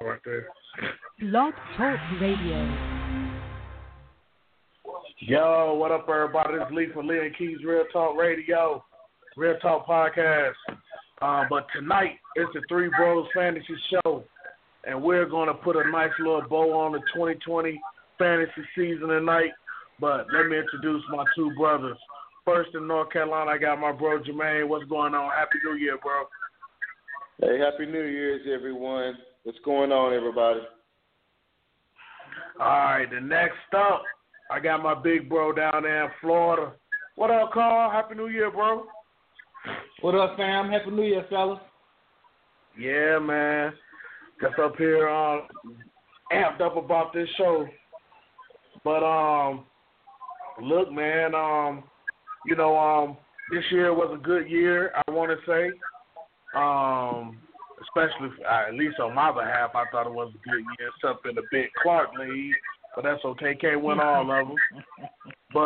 right there. Blog Talk Radio. Yo, what up, everybody? This is Lee from Lee and Keys Real Talk Radio, Real Talk Podcast. But tonight, it's the Three Bros Fantasy Show, and we're going to put a nice little bow on the 2020 fantasy season tonight. But let me introduce my two brothers. First, in North Carolina, I got my bro, Jermaine. What's going on? Happy New Year, bro. Hey, Happy New Year's, everyone. What's going on, everybody? All right, the next up, I got my big bro down there in Florida. What up, Carl? Happy New Year, bro. What up, fam? Happy New Year, fellas. Yeah, man. Just up here amped up about this show. But, look, man, this year was a good year, I want to say. Especially, at least on my behalf, I thought it was a good year, except in the Big Clark League. But that's okay. Can't win all of them. But,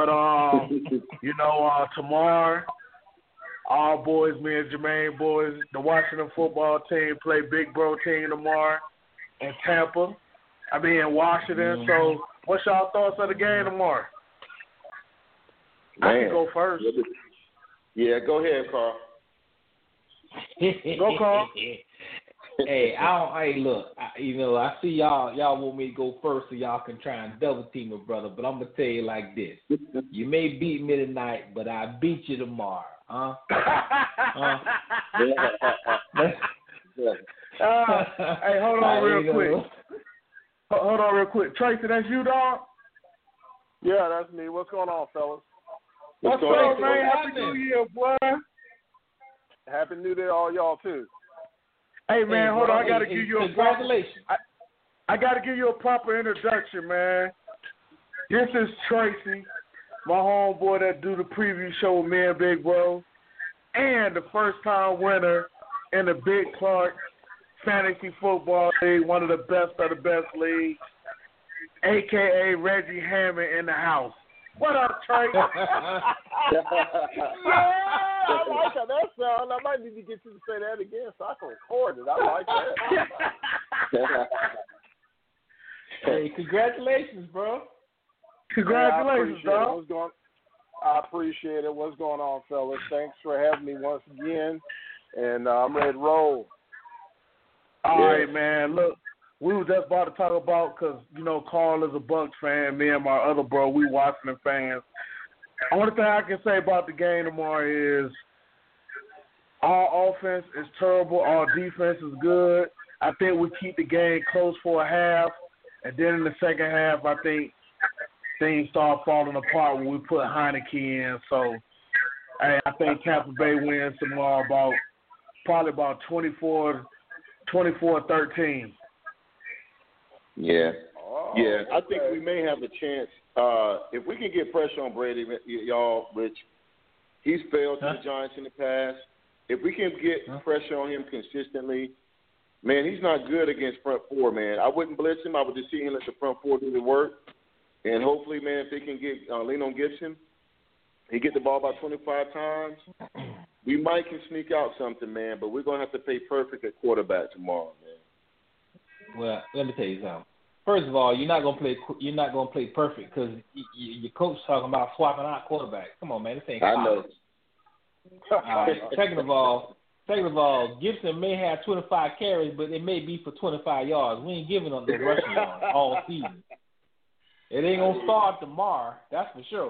tomorrow, all boys, me and Jermaine boys, the Washington football team play Big Bro team tomorrow in Tampa. In Washington. So, what's y'all thoughts of the game tomorrow? Man. I can go first. Yeah, go ahead, Carl. Go, Carl. I see y'all want me to go first so y'all can try and double team a brother, but I'm going to tell you like this. You may beat me tonight, but I beat you tomorrow, huh? Hey, hold on real quick. Hold on real quick. Tracy, that's you, dog? Yeah, that's me. What's going on, fellas? What's up, man? Happy New Year, boy. Happy New Year to all y'all, too. Hey, man, hold on. I got to give you a congratulations. I got to give you a proper introduction, man. This is Tracy, my homeboy that do the preview show with me and Big Bro, and the first-time winner in the Big Clark Fantasy Football League, one of the best leagues, a.k.a. Reggie Hammond in the house. What up, Trey? Yeah, I like how that sound. I might need to get you to say that again so I can record it. I like that. Hey, congratulations, bro. Congratulations, dog. I appreciate it. What's going on, fellas? Thanks for having me once again, and I'm ready to roll. All right, man. Look, we were just about to talk about, because, Carl is a Bucs fan. Me and my other bro, we Washington fans. Only thing I can say about the game tomorrow is our offense is terrible. Our defense is good. I think we keep the game close for a half. And then in the second half, I think things start falling apart when we put Heineke in. So, I think Tampa Bay wins tomorrow probably about 24-13. Yeah. Yeah, I think we may have a chance. If we can get pressure on Brady, y'all, which he's failed to the Giants in the past. If we can get pressure on him consistently, man, he's not good against front four, man. I wouldn't blitz him. I would just see him let the front four do the work. And hopefully, man, if they can get lean on Gibson, he get the ball about 25 times, we might can sneak out something, man. But we're going to have to play perfect at quarterback tomorrow, man. Well, let me tell you something. First of all, you're not gonna play perfect because your coach talking about swapping out quarterbacks. Come on, man, this ain't college. I know. Second of all, Gibson may have 25 carries, but it may be for 25 yards. We ain't giving up the rushing yards all season. It ain't gonna start tomorrow, that's for sure.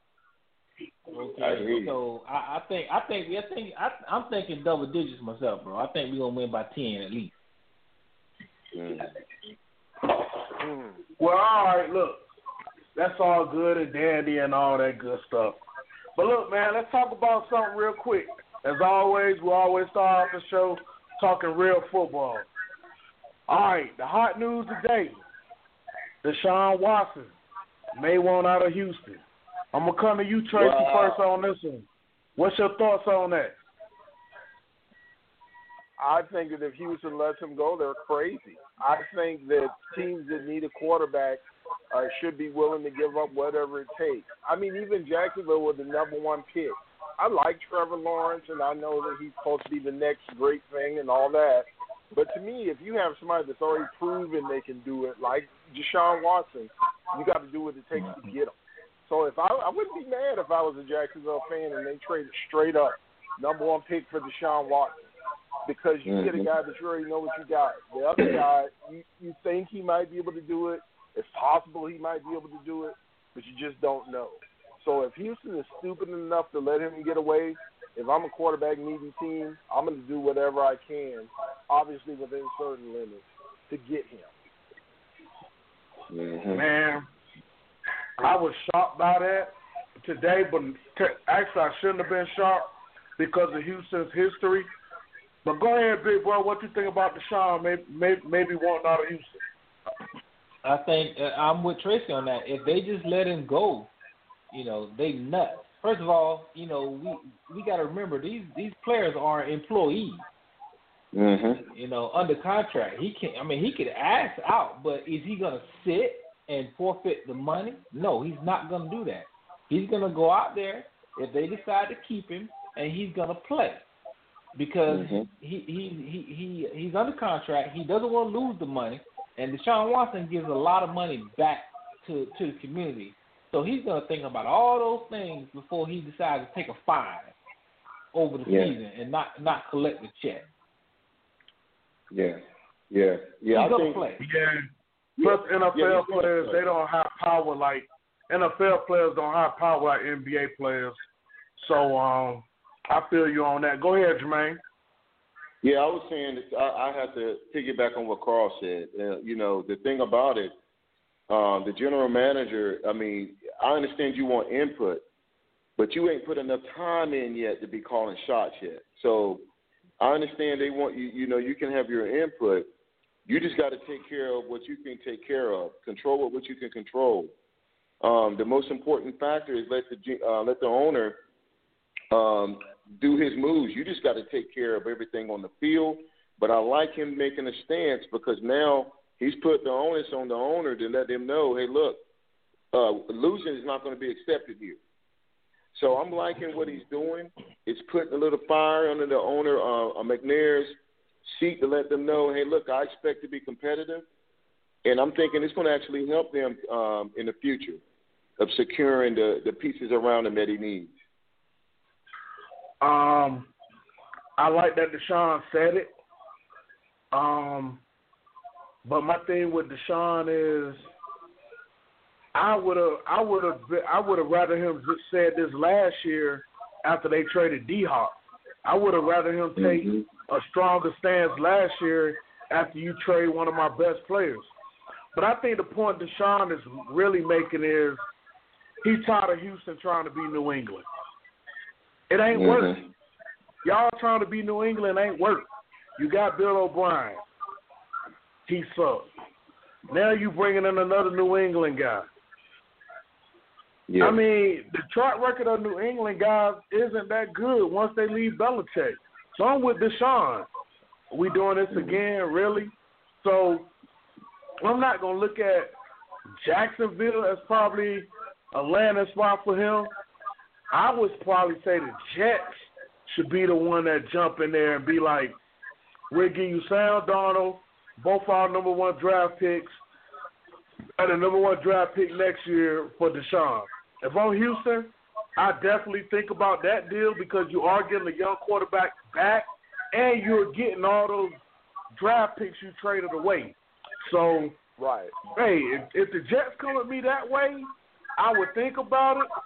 Okay, so I'm thinking double digits myself, bro. I think we're gonna win by 10 at least. Well, all right, look, that's all good and dandy and all that good stuff. But look, man, let's talk about something real quick. As always, we always start off the show talking real football. All right, the hot news today, Deshaun Watson may want out of Houston. I'm going to come to you, Tracy, first on this one. What's your thoughts on that? I think that if Houston lets him go, they're crazy. I think that teams that need a quarterback should be willing to give up whatever it takes. Even Jacksonville with the number one pick. I like Trevor Lawrence, and I know that he's supposed to be the next great thing and all that. But to me, if you have somebody that's already proven they can do it, like Deshaun Watson, you got to do what it takes to get him. So if I wouldn't be mad if I was a Jacksonville fan and they traded straight up #1 pick for Deshaun Watson, because you get a guy that you already know what you got. The other guy, you think he might be able to do it. It's possible he might be able to do it, but you just don't know. So if Houston is stupid enough to let him get away, if I'm a quarterback needy team, I'm going to do whatever I can, obviously within certain limits, to get him. Mm-hmm. Man, I was shocked by that today, but actually I shouldn't have been shocked because of Houston's history. But go ahead, big bro. What you think about Deshaun maybe wanting out of Houston? I think I'm with Tracy on that. If they just let him go, they nuts. First of all, we got to remember these players are employees. Mm-hmm. Under contract. He could ask out, but is he going to sit and forfeit the money? No, he's not going to do that. He's going to go out there if they decide to keep him, and he's going to play because he's under contract. He doesn't want to lose the money, and Deshaun Watson gives a lot of money back to the community. So he's going to think about all those things before he decides to take a fine over the season and not collect the check. Yeah. He's going to play. Yeah. Plus, NFL players, they don't have power like NFL players don't have power like NBA players. So I feel you on that. Go ahead, Jermaine. Yeah, I was saying that I have to piggyback on what Carl said. The thing about it, the general manager, I understand you want input, but you ain't put enough time in yet to be calling shots yet. So I understand they want you, you can have your input. You just got to take care of what you can take care of. Control what you can control. The most important factor is let the owner do his moves. You just got to take care of everything on the field. But I like him making a stance because now he's put the onus on the owner to let them know, hey, look, losing is not going to be accepted here. So I'm liking what he's doing. It's putting a little fire under the owner, McNair's seat to let them know, hey, look, I expect to be competitive. And I'm thinking it's going to actually help them in the future of securing the pieces around him that he needs. I like that Deshaun said it. But my thing with Deshaun is I would have rather him just said this last year after they traded D-Hop. I would have rather him take a stronger stance last year after you trade one of my best players. But I think the point Deshaun is really making is he's tired of Houston trying to be New England. It ain't working. Y'all trying to be New England ain't work. You got Bill O'Brien. He sucks. Now you bringing in another New England guy. Yeah. The track record of New England guys isn't that good once they leave Belichick. So I'm with Deshaun. Are we doing this again, really? So I'm not going to look at Jacksonville as probably a landing spot for him. I would probably say the Jets should be the one that jump in there and be like, we'll give you Sam Darnold, both our #1 draft picks, and the #1 draft pick next year for Deshaun. If I'm Houston, I definitely think about that deal because you are getting a young quarterback back and you're getting all those draft picks you traded away. So, right. Hey, if the Jets come at me that way, I would think about it.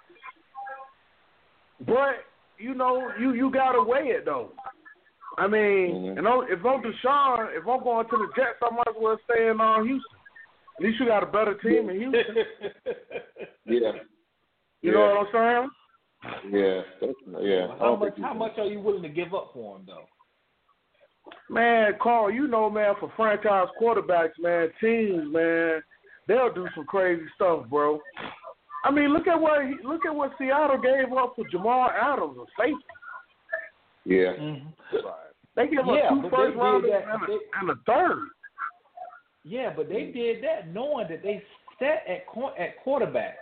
But, you got to weigh it, though. If I'm Deshaun, if I'm going to the Jets, I might as well stay in Houston. At least you got a better team in Houston. Yeah. You know what I'm saying? Yeah. How much are you willing to give up for him, though? Man, Carl, man, for franchise quarterbacks, man, teams, man, they'll do some crazy stuff, bro. Look at what Seattle gave up for Jamal Adams, a safety. Yeah. They gave up 2 first rounders and a third. Yeah, but they did that knowing that they set at quarterback.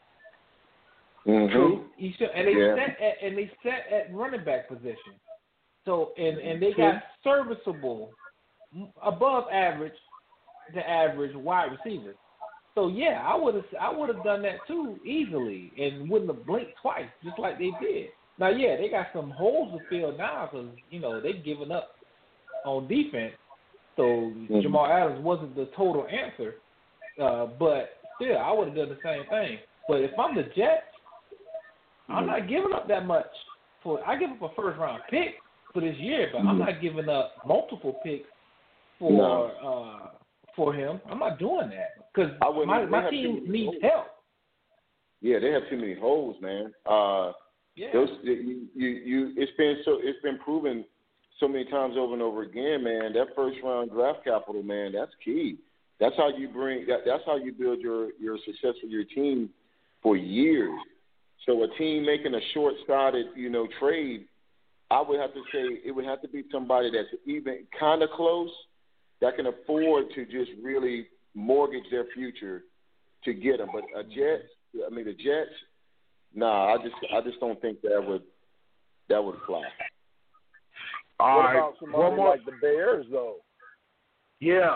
True. And they set at running back position. So and they got serviceable above average, the average wide receiver. So yeah, I would have done that too easily and wouldn't have blinked twice, just like they did. Now yeah, they got some holes to fill now because they've given up on defense. So Jamal Adams wasn't the total answer, but still, I would have done the same thing. But if I'm the Jets, I'm not giving up that much. I give up a first-round pick for this year, but I'm not giving up multiple picks for him. I'm not doing that because my team needs help. Yeah, they have too many holes, man. It's been proven so many times over and over again, man. That first-round draft capital, man, that's key. That's how you that's how you build your success with your team for years. So a team making a short-sighted, trade, I would have to say it would have to be somebody that's even kind of close that can afford to just really mortgage their future to get them. But the Jets, nah, I just don't think that would fly. What about somebody like the Bears, though? Yeah.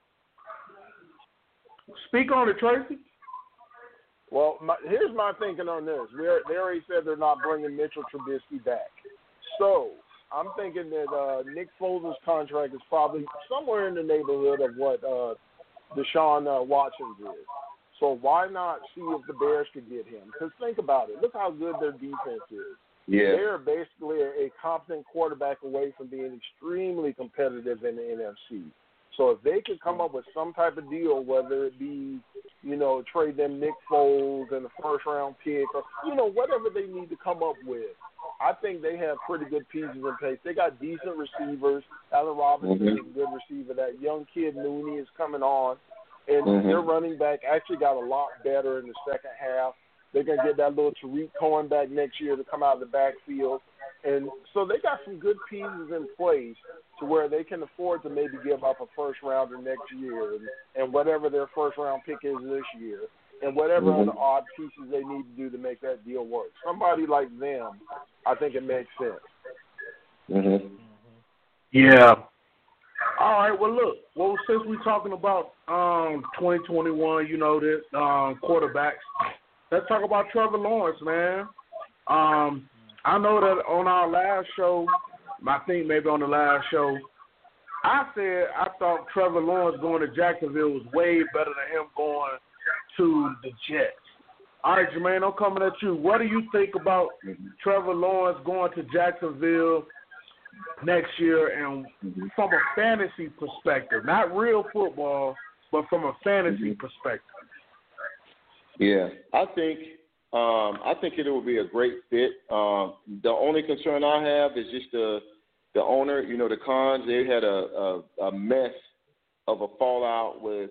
Speak on it, Tracy. Well, here's my thinking on this. They already said they're not bringing Mitchell Trubisky back. So I'm thinking that Nick Foles' contract is probably somewhere in the neighborhood of what Deshaun Watson's is. So why not see if the Bears could get him? Because think about it. Look how good their defense is. Yeah. They're basically a competent quarterback away from being extremely competitive in the NFC. So if they could come up with some type of deal, whether it be, trade them Nick Foles and a first-round pick or, whatever they need to come up with, I think they have pretty good pieces in place. They got decent receivers. Allen Robinson is a good receiver. That young kid, Mooney, is coming on. And their running back actually got a lot better in the second half. They're going to get that little Tariq Cohen back next year to come out of the backfield. And so they got some good pieces in place to where they can afford to maybe give up a first-rounder next year and whatever their first-round pick is this year and whatever other odd pieces they need to do to make that deal work. Somebody like them, I think it makes sense. Yeah. All right, well, look. Well, since we're talking about 2021, this, quarterbacks, let's talk about Trevor Lawrence, man. I know that on our last show, I think maybe on the last show, I said I thought Trevor Lawrence going to Jacksonville was way better than him going to the Jets. All right, Jermaine, I'm coming at you. What do you think about Trevor Lawrence going to Jacksonville next year and from a fantasy perspective? Not real football, but from a fantasy perspective. Yeah, I think it will be a great fit. The only concern I have is just the owner. The Khans, they had a mess of a fallout with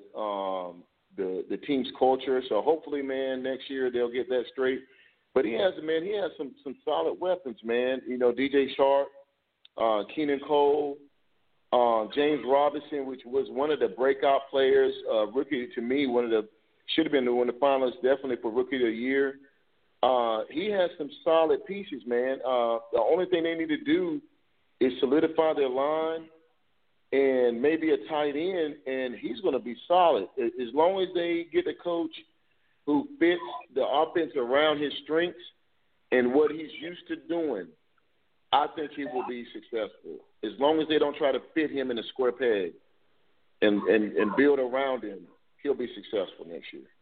the team's culture. So hopefully, man, next year they'll get that straight. But he has some solid weapons, man. DJ Sharp, Keenan Cole, James Robinson, which was one of the breakout players, rookie to me, should have been one of the finalists definitely for Rookie of the Year. He has some solid pieces, man. The only thing they need to do is solidify their line and maybe a tight end, and he's going to be solid. As long as they get a coach who fits the offense around his strengths and what he's used to doing, I think he will be successful. As long as they don't try to fit him in a square peg and build around him, he'll be successful next year.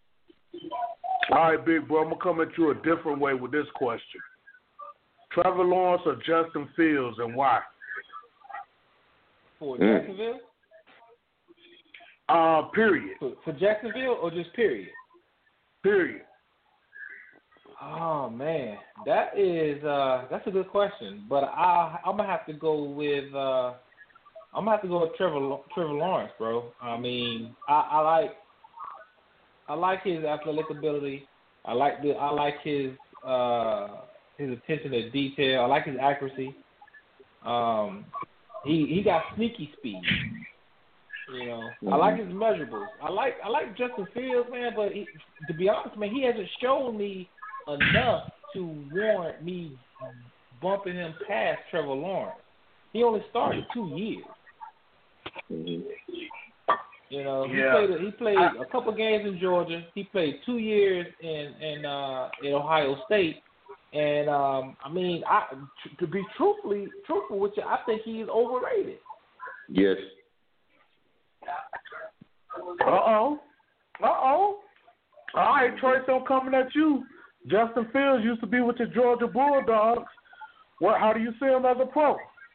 All right, big bro, I'm going to come at you a different way with this question. Trevor Lawrence or Justin Fields, and why? For Jacksonville? Period. For Jacksonville or just period? Period. Oh man, that's a good question. But I'm gonna have to go with Trevor Lawrence, bro. I mean, I like his athletic ability. I like his attention to detail. I like his accuracy. He got sneaky speed. I like his measurables. I like Justin Fields, man. But to be honest, man, he hasn't shown me enough to warrant me bumping him past Trevor Lawrence. He only started 2 years. Mm-hmm. You know, he played a couple games in Georgia. He played 2 years in Ohio State. And to be truthful with you, I think he's overrated. Yes. All right, Trace, I'm coming at you. Justin Fields used to be with the Georgia Bulldogs. How do you see him as a pro?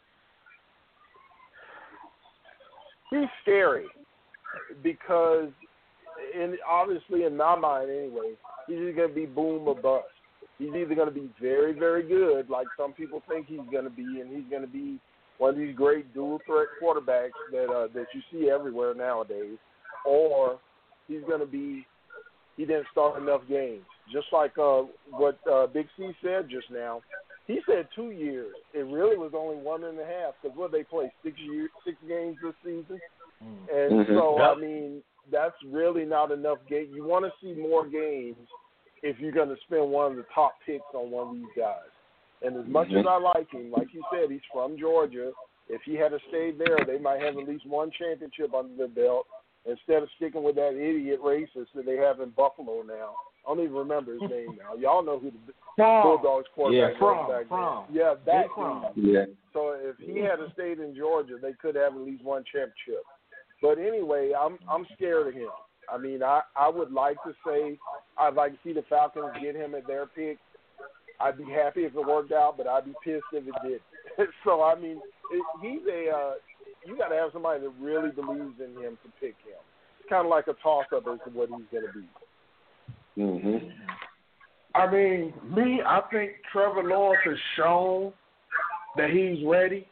He's scary because, obviously in my mind anyway, he's either going to be boom or bust. He's either going to be very, very good, like some people think he's going to be, and he's going to be one of these great dual-threat quarterbacks that you see everywhere nowadays, or he's going to be he didn't start enough games. Just like what Big C said just now. He said 2 years. It really was only 1.5 because what they play 6 games this season, and so I mean that's really not enough games. You want to see more games if you're going to spend one of the top picks on one of these guys. And as much as I like him, like you said, he's from Georgia. If he had stayed there, they might have at least one championship under their belt instead of sticking with that idiot racist that they have in Buffalo now. I don't even remember his name now. Y'all know who the Bulldogs quarterback was back then. Yeah, that dude. Yeah. So if he had stayed in Georgia, they could have at least one championship. But anyway, I'm scared of him. I mean, I would like to say I'd like to see the Falcons get him at their pick. I'd be happy if it worked out, but I'd be pissed if it didn't. So, I mean, you got to have somebody that really believes in him to pick him. It's kind of like a toss-up as to what he's going to be. Mm-hmm. I mean, I think Trevor Lawrence has shown that he's ready.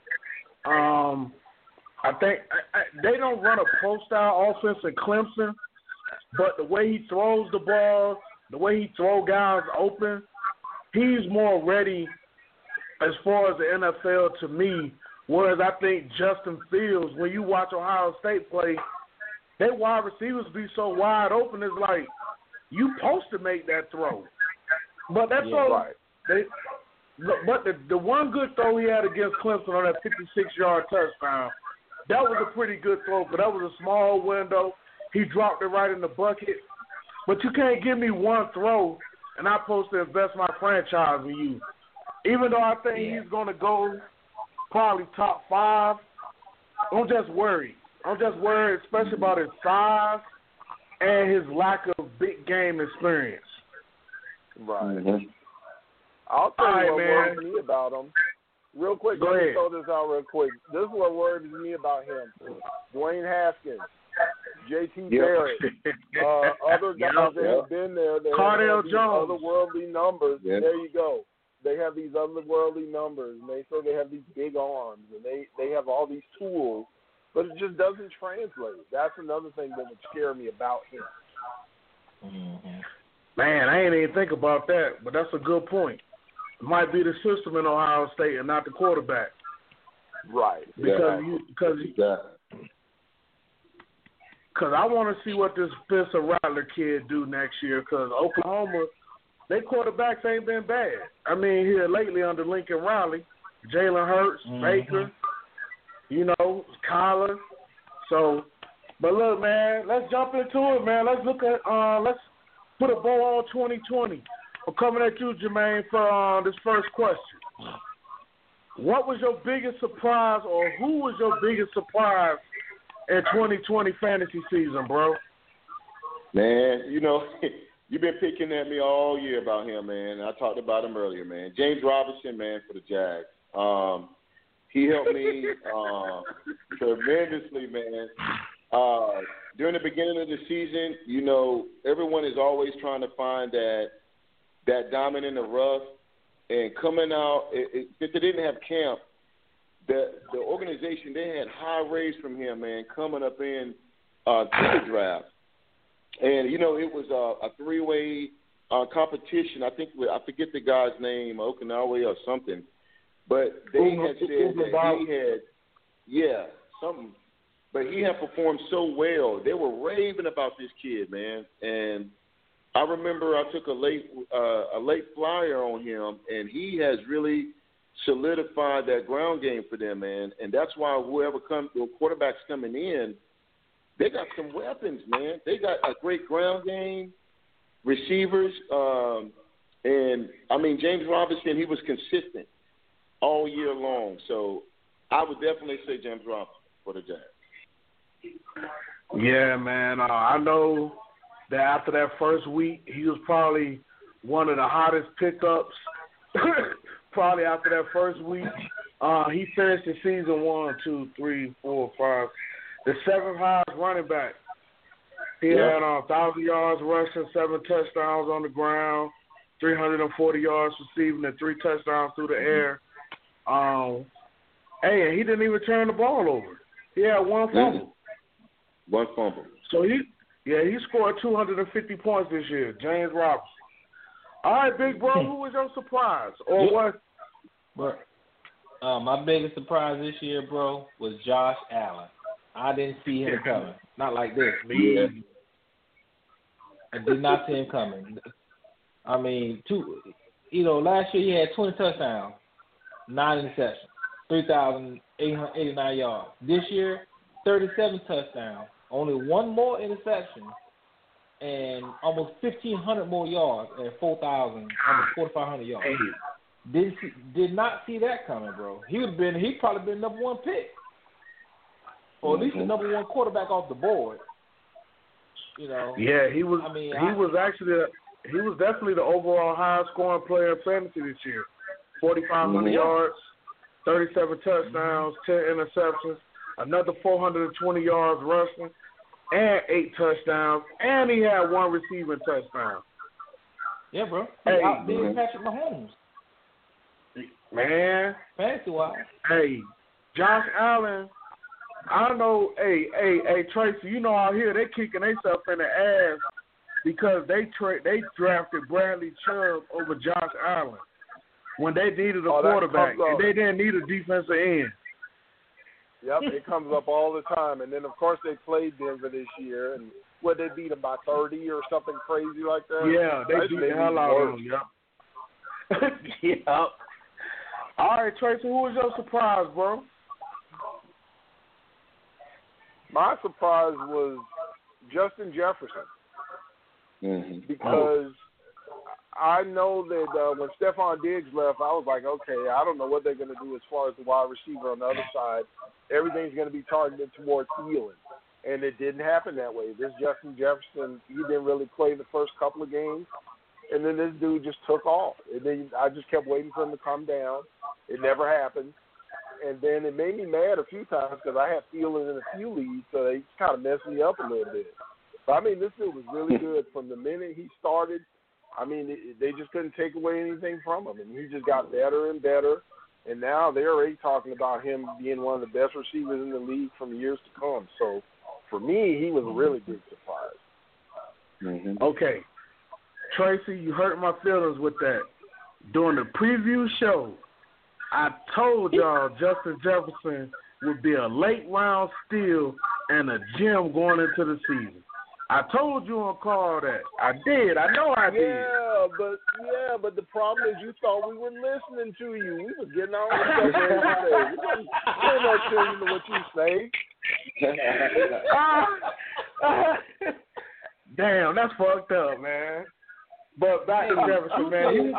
I think they don't run a pro-style offense in Clemson, but the way he throws the ball, the way he throws guys open, he's more ready as far as the NFL to me. Whereas I think Justin Fields, when you watch Ohio State play, their wide receivers be so wide open, it's like you supposed to make that throw. But that's all. Right. But the one good throw he had against Clemson on that 56-yard touchdown, that was a pretty good throw, but that was a small window. He dropped it right in the bucket. But you can't give me one throw, and I'm supposed to invest my franchise in you. Even though I think he's going to go probably top 5, I'm just worried. Especially about his size and his lack of big game experience. Right. Mm-hmm. I'll tell you what worries me about him. Real quick, let me throw this out real quick. This is what worries me about him. Dwayne Haskins, J.T. Barrett, other guys that have been there. Cardale Jones. Otherworldly numbers. Yep. There you go. They have these otherworldly numbers, and they say they have these big arms, and they have all these tools, but it just doesn't translate. That's another thing that would scare me about him. Mm-hmm. Man, I ain't even think about that, but that's a good point. It might be the system in Ohio State and not the quarterback. Right. Because I want to see what this Spencer Rattler kid do next year, because Oklahoma, their quarterbacks ain't been bad. I mean, here lately under Lincoln Riley, Jalen Hurts, Baker, Kyler. So, but look, man, let's jump into it, man. Let's look at let's put a bow on 2020. I'm coming at you, Jermaine, for this first question. What was your biggest surprise, or who was your biggest surprise in 2020 fantasy season, bro? Man, you've been picking at me all year about him, man. I talked about him earlier, man. James Robinson, man, for the Jags. He helped me tremendously, man. During the beginning of the season, everyone is always trying to find that diamond in the rough. And coming out, since they didn't have camp, the organization, they had high raise from him, man, coming up in to the draft. And, it was a three-way competition. I forget the guy's name, Okinawa or something. But they had said that he had, something. But he had performed so well. They were raving about this kid, man. And I remember I took a late flyer on him, and he has really solidified that ground game for them, man. And that's why the quarterback's coming in, they got some weapons, man. They got a great ground game, receivers, and I mean James Robinson. He was consistent all year long, so I would definitely say James Robinson for the Jags. Yeah, man. I know that after that first week, he was probably one of the hottest pickups. Probably after that first week, he finished the season 1, 2, 3, 4, 5, the 7th highest running back. He had 1,000 yards rushing, 7 touchdowns on the ground, 340 yards receiving, and 3 touchdowns through the air. And he didn't even turn the ball over. He had 1 fumble. 1 fumble. So he scored 250 points this year, James Robinson. All right, big bro, who was your surprise or what? But my biggest surprise this year, bro, was Josh Allen. I didn't see him coming. Not like this. Yeah. I did not see him coming. I mean, last year he had 20 touchdowns, 9 interceptions, 3,889 yards. This year, 37 touchdowns, only 1 more interception, and almost 1,500 more yards at 4,000, almost 4,500 yards. Did not see that coming, bro. He'd probably been number 1 pick, or at least the number 1 quarterback off the board. Yeah, he was. He was definitely the overall highest scoring player in fantasy this year. 4,500 yards, 37 touchdowns, 10 interceptions, another 420 yards rushing, and 8 touchdowns, and he had 1 receiving touchdown. Yeah, bro. He outdid Patrick Mahomes. Man. Fantasy-wise. Hey, Josh Allen, I know, hey, Tracy, you know out here they kicking themselves in the ass because they drafted Bradley Chubb over Josh Allen when they needed a quarterback and they didn't need a defensive end. Yep, it comes up all the time. And then, of course, they played Denver this year, and they beat them by 30 or something crazy like that? Yeah, they beat the hell out of them, yep. Yep. All right, Tracy, who was your surprise, bro? My surprise was Justin Jefferson. Because I know that when Stephon Diggs left, I was like, okay, I don't know what they're going to do as far as the wide receiver on the other side. Everything's going to be targeted towards Thielen. And it didn't happen that way. This Justin Jefferson, he didn't really play the first couple of games. And then this dude just took off. And then I just kept waiting for him to come down. It never happened. And then it made me mad a few times because I had Thielen in a few leagues, so they kind of messed me up a little bit. But, I mean, this dude was really good from the minute he started. I mean, they just couldn't take away anything from him. And he just got better and better. And now they're already talking about him being one of the best receivers in the league from years to come. So, for me, he was a really big surprise. Okay. Tracy, you hurt my feelings with that. During the preview show, I told y'all Justin Jefferson would be a late round steal and a gem going into the season. I told you on call that. I did. I know I did. Yeah, but the problem is you thought we were listening to you. We were getting on with stuff every day. We don't know to what you say. Damn, that's fucked up, man. But back to Jefferson, man.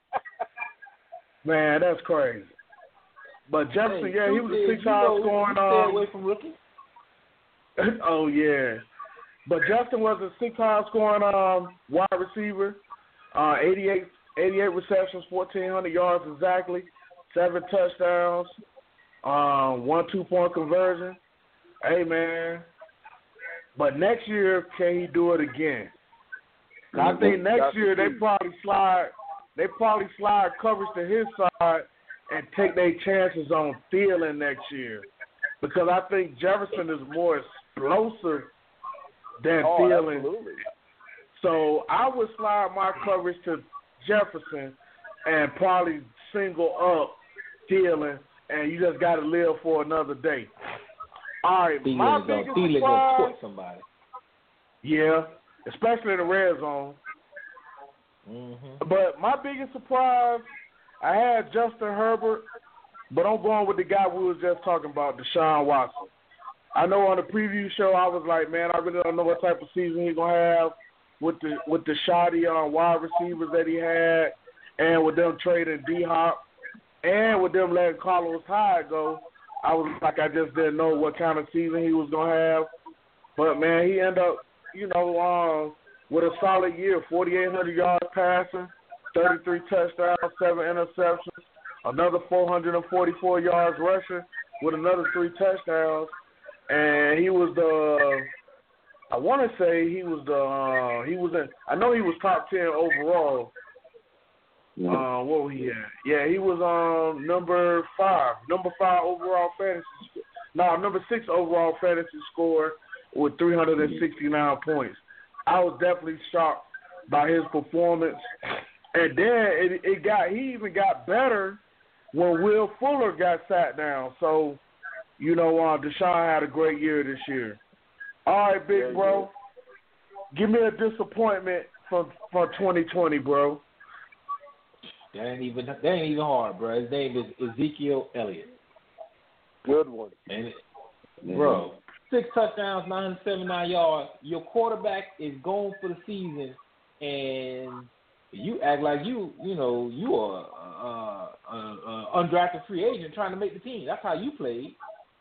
Man, that's crazy. But Jefferson, he was a 6 high scoring. Stay away from rookies. Oh yeah, but Justin was a 6 high scoring wide receiver. 88 receptions, 1,400 yards exactly, 7 touchdowns, 1 2-point conversion. Hey man, but next year can he do it again? I think next year they probably slide coverage to his side and take their chances on Thielen next year, because I think Jefferson is more explosive than Thielen. Absolutely. So I would slide my coverage to Jefferson and probably single up Thielen, and you just got to live for another day. All right, my biggest surprise. Gonna torch somebody. Yeah, especially in the red zone. But my biggest surprise I had Justin Herbert, but I'm going with the guy we was just talking about, Deshaun Watson. I know on the preview show I was like, man, I really don't know what type of season he's gonna have with the shoddy wide receivers that he had, and with them trading D-Hop, and with them letting Carlos Hyde go. I was like, I just didn't know what kind of season he was gonna have. But man, he ended up, with a solid year, 4,800 yards passing, 33 touchdowns, 7 interceptions, another 444 yards rushing with another 3 touchdowns. And he was I know he was top 10 overall. What was he at? Yeah, he was number 5 overall fantasy. Number 6 overall fantasy score with 369 points. I was definitely shocked by his performance. And then he even got better when Will Fuller got sat down. So, Deshaun had a great year this year. All right, big bro. Give me a disappointment for 2020, bro. That ain't even hard, bro. His name is Ezekiel Elliott. Good one. And bro, 6 touchdowns, 979 yards. Your quarterback is gone for the season, and you act like you are undrafted free agent trying to make the team. That's how you played.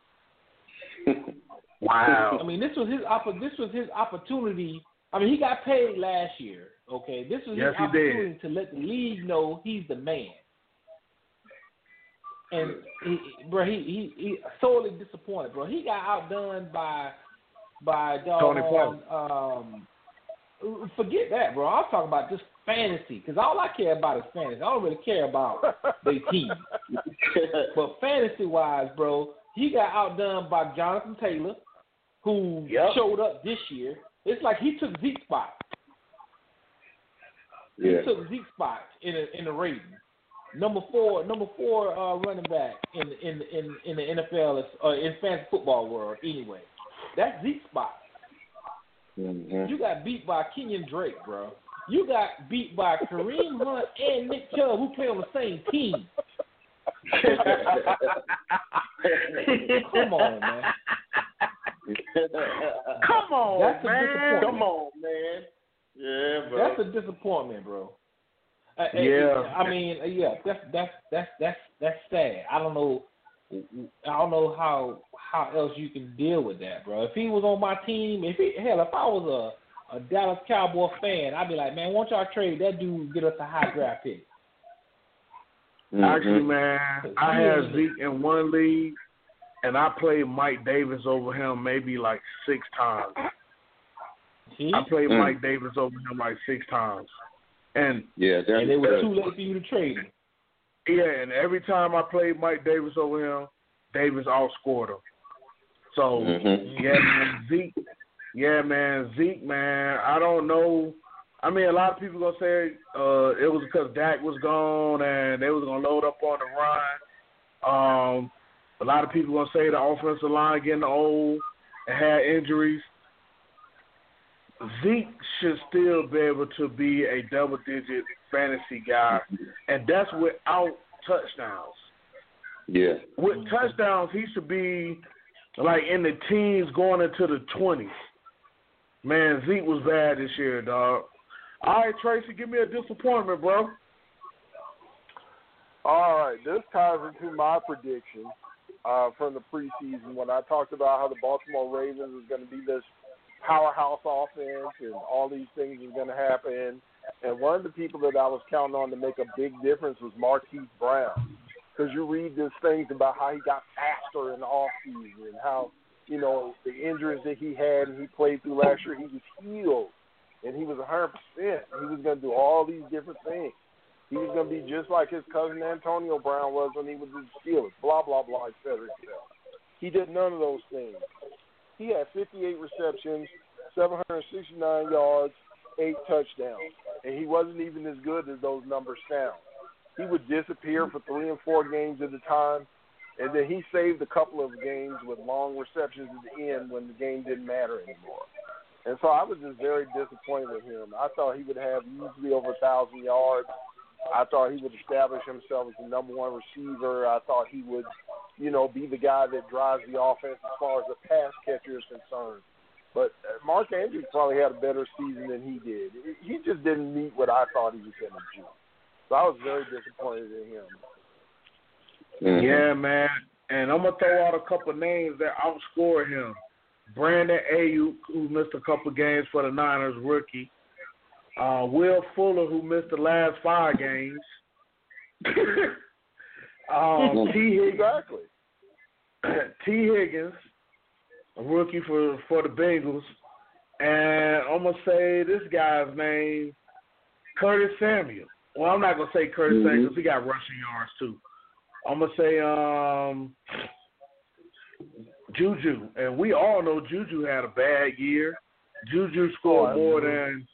Wow. I mean, this was his opportunity. I mean, he got paid last year. Okay, this was his opportunity to let the league know he's the man. And he sorely disappointed, bro. He got outdone by Tony Pollard. Forget that, bro. I'm talking about just fantasy, because all I care about is fantasy. I don't really care about their team. But fantasy-wise, bro, he got outdone by Jonathan Taylor, who showed up this year. It's like he took Zeke's spot. Yeah. He took Zeke's spot in the rating. Number four running back in the NFL in fantasy football world. Anyway, that's Zeke's spot. Mm-hmm. You got beat by Kenyon Drake, bro. You got beat by Kareem Hunt and Nick Chubb, who play on the same team. Come on, man. Come on, That's man. A disappointment. Come on, man. Yeah, bro. That's a disappointment, bro. Yeah. I mean, that's sad. I don't know how else you can deal with that, bro. If he was on my team, if I was a Dallas Cowboy fan, I'd be like, man, why don't y'all trade that dude and get us a high draft pick? Mm-hmm. Actually, man, I had Zeke in one league, and I played Mike Davis over him maybe like 6 times. I played Mike Davis over him like 6 times. And it was too late for you to trade him. Yeah, and every time I played Mike Davis over him, Davis outscored him. So, Zeke, man, I don't know. I mean, a lot of people going to say it was because Dak was gone and they was going to load up on the run. A lot of people going to say the offensive line getting old and had injuries. Zeke should still be able to be a double-digit fantasy guy, and that's without touchdowns. Yeah. With touchdowns, he should be like in the teens going into the 20s. Man, Zeke was bad this year, dog. All right, Tracy, give me a disappointment, bro. All right, this ties into my prediction from the preseason when I talked about how the Baltimore Ravens was going to be this powerhouse offense and all these things was going to happen. And one of the people that I was counting on to make a big difference was Marquise Brown. Because you read these things about how he got faster in the offseason and how, the injuries that he had and he played through last year, he was healed. And he was 100%. He was going to do all these different things. He was going to be just like his cousin Antonio Brown was when he was with the Steelers, blah, blah, blah, et cetera, et cetera. He did none of those things. He had 58 receptions, 769 yards, 8 touchdowns, and he wasn't even as good as those numbers sound. He would disappear for 3 and 4 games at a time, and then he saved a couple of games with long receptions at the end when the game didn't matter anymore. And so I was just very disappointed with him. I thought he would have easily over 1,000 yards, I thought he would establish himself as the number one receiver. I thought he would, be the guy that drives the offense as far as the pass catcher is concerned. But Mark Andrews probably had a better season than he did. He just didn't meet what I thought he was going to do. So I was very disappointed in him. Mm-hmm. Yeah, man. And I'm going to throw out a couple names that outscored him. Brandon Ayuk, who missed a couple games for the Niners, rookie. Will Fuller, who missed the last 5 games. T. Higgins, a rookie for the Bengals. And I'm going to say this guy's name, Curtis Samuel. Well, I'm not going to say Curtis Samuel because he got rushing yards too. I'm going to say Juju. And we all know Juju had a bad year. Juju scored more than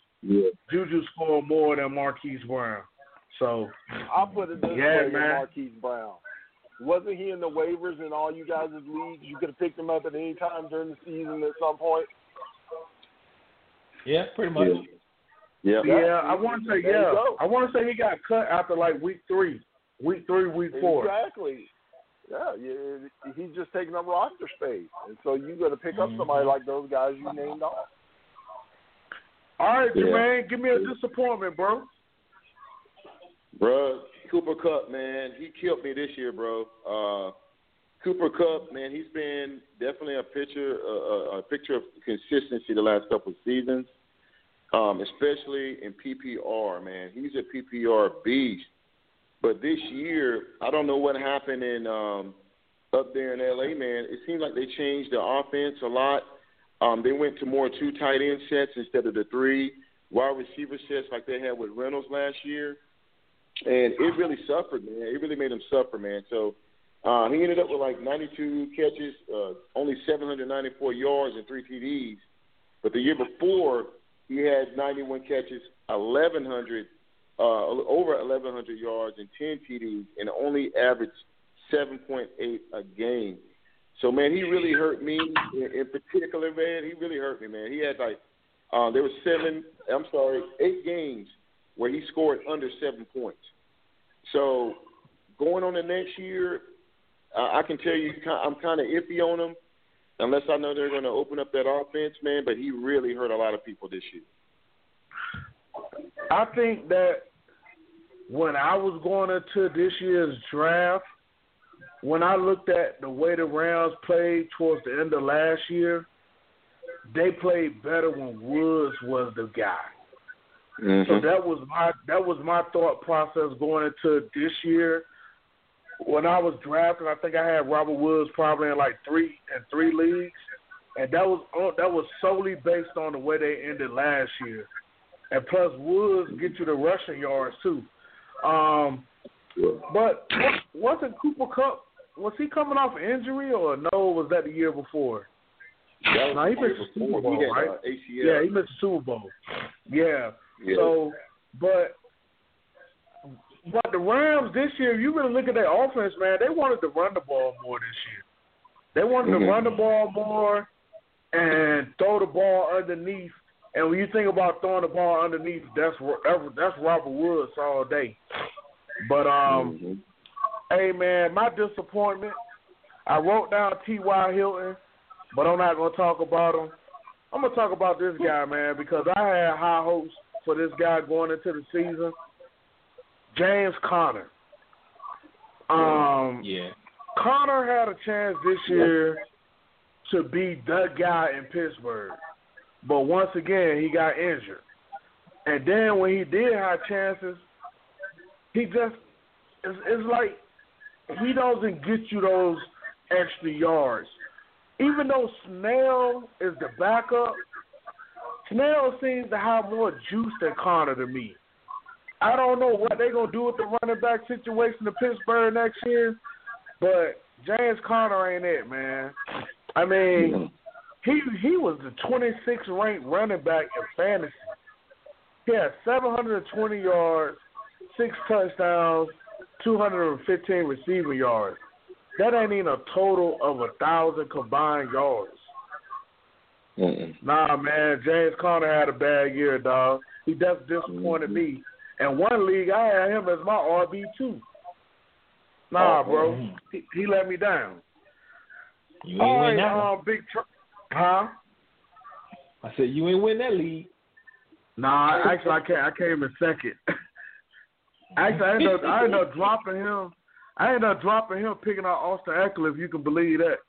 Marquise Brown. So I'll put it this way, Marquise Brown. Wasn't he in the waivers in all you guys' leagues? You could have picked him up at any time during the season at some point. Yeah, pretty much. Yeah. I want to say I want to say he got cut after like week 3, week 4. Exactly. Yeah, he's just taking up roster space, and so you got to pick up somebody like those guys you named off. All right, Jermaine, give me a disappointment, bro. Bro, Cooper Kupp, man, he killed me this year, bro. Cooper Kupp, man, he's been definitely a picture of consistency the last couple of seasons, especially in PPR, man. He's a PPR beast. But this year, I don't know what happened up there in L.A., man. It seems like they changed the offense a lot. They went to more 2 tight end sets instead of the 3 wide receiver sets like they had with Reynolds last year. And it really suffered, man. It really made him suffer, man. So he ended up with like 92 catches, only 794 yards and 3 TDs. But the year before, he had 91 catches, over 1,100 yards and 10 TDs, and only averaged 7.8 a game. So, man, he really hurt me in particular, man. He really hurt me, man. He had there were 8 games where he scored under 7 points. So going on the next year, I can tell you I'm kind of iffy on him unless I know they're going to open up that offense, man. But he really hurt a lot of people this year. I think that when I was going into this year's draft, when I looked at the way the Rams played towards the end of last year, they played better when Woods was the guy. Mm-hmm. So that was my thought process going into this year. When I was drafting, I think I had Robert Woods probably in like 3 leagues, and that was solely based on the way they ended last year. And plus, Woods get you the rushing yards too. But wasn't Cooper Kupp? Was he coming off an injury or no? Was that the year before? No, he missed the Super Bowl, right? ACL. Yeah, he missed the Super Bowl. Yeah. So, but the Rams this year, you really look at their offense, man. They wanted to run the ball more this year. They wanted to run the ball more and throw the ball underneath. And when you think about throwing the ball underneath, that's Robert Woods all day. But hey man, my disappointment. I wrote down T.Y. Hilton, but I'm not gonna talk about him. I'm gonna talk about this guy, man, because I had high hopes for this guy going into the season. James Conner. Conner had a chance this year to be the guy in Pittsburgh. But once again, he got injured. And then when he did have chances, he just it's like he doesn't get you those extra yards. Even though Snell is the backup, Snell seems to have more juice than Conner to me. I don't know what they're going to do with the running back situation in Pittsburgh next year, but James Conner ain't it, man. I mean, he was the 26th ranked running back in fantasy. He had 720 yards, 6 touchdowns, 215 receiving yards. That ain't even a total of 1,000 combined yards. Nah, man, James Conner had a bad year, dog. He just disappointed me. And one league, I had him as my RB2. Nah, bro. He let me down. You ain't win that one. Huh? I said, you ain't win that league. Nah, actually, I came in second. Actually, I ended up dropping him. I ended up dropping him, picking out Austin Eckler, if you can believe that.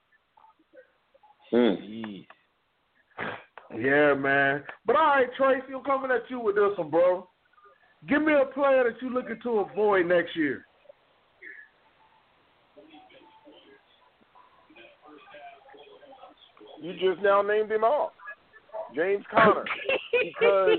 Yeah, man. But all right, Tracy, I'm coming at you with this one, bro. Give me a player that you're looking to avoid next year. You just now named him off. James Conner. Because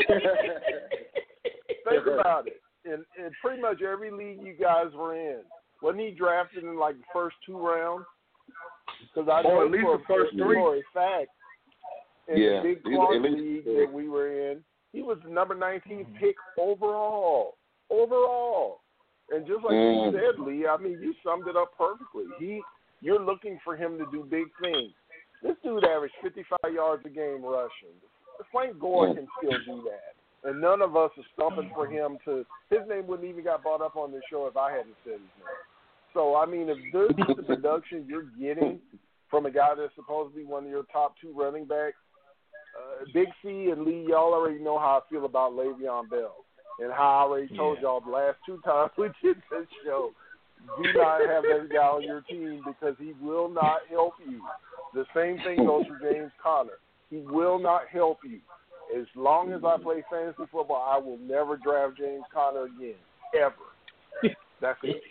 think about it. In pretty much every league you guys were in, wasn't he drafted in like the first 2 rounds? Because I know at least the first 3. For a fact, in the Big Clark League that we were in, he was the number 19 pick overall. And just like you said, Lee, I mean, you summed it up perfectly. You're looking for him to do big things. This dude averaged 55 yards a game rushing. Frank Gore can still do that. And none of us are stumping for him to – his name wouldn't even got brought up on this show if I hadn't said his name. So, I mean, if this is the production you're getting from a guy that's supposed to be one of your top 2 running backs, Big C and Lee, y'all already know how I feel about Le'Veon Bell and how I already told y'all the last 2 times we did this show. Do not have that guy on your team because he will not help you. The same thing goes for James Conner. He will not help you. As long as I play fantasy football, I will never draft James Conner again, ever. That's it.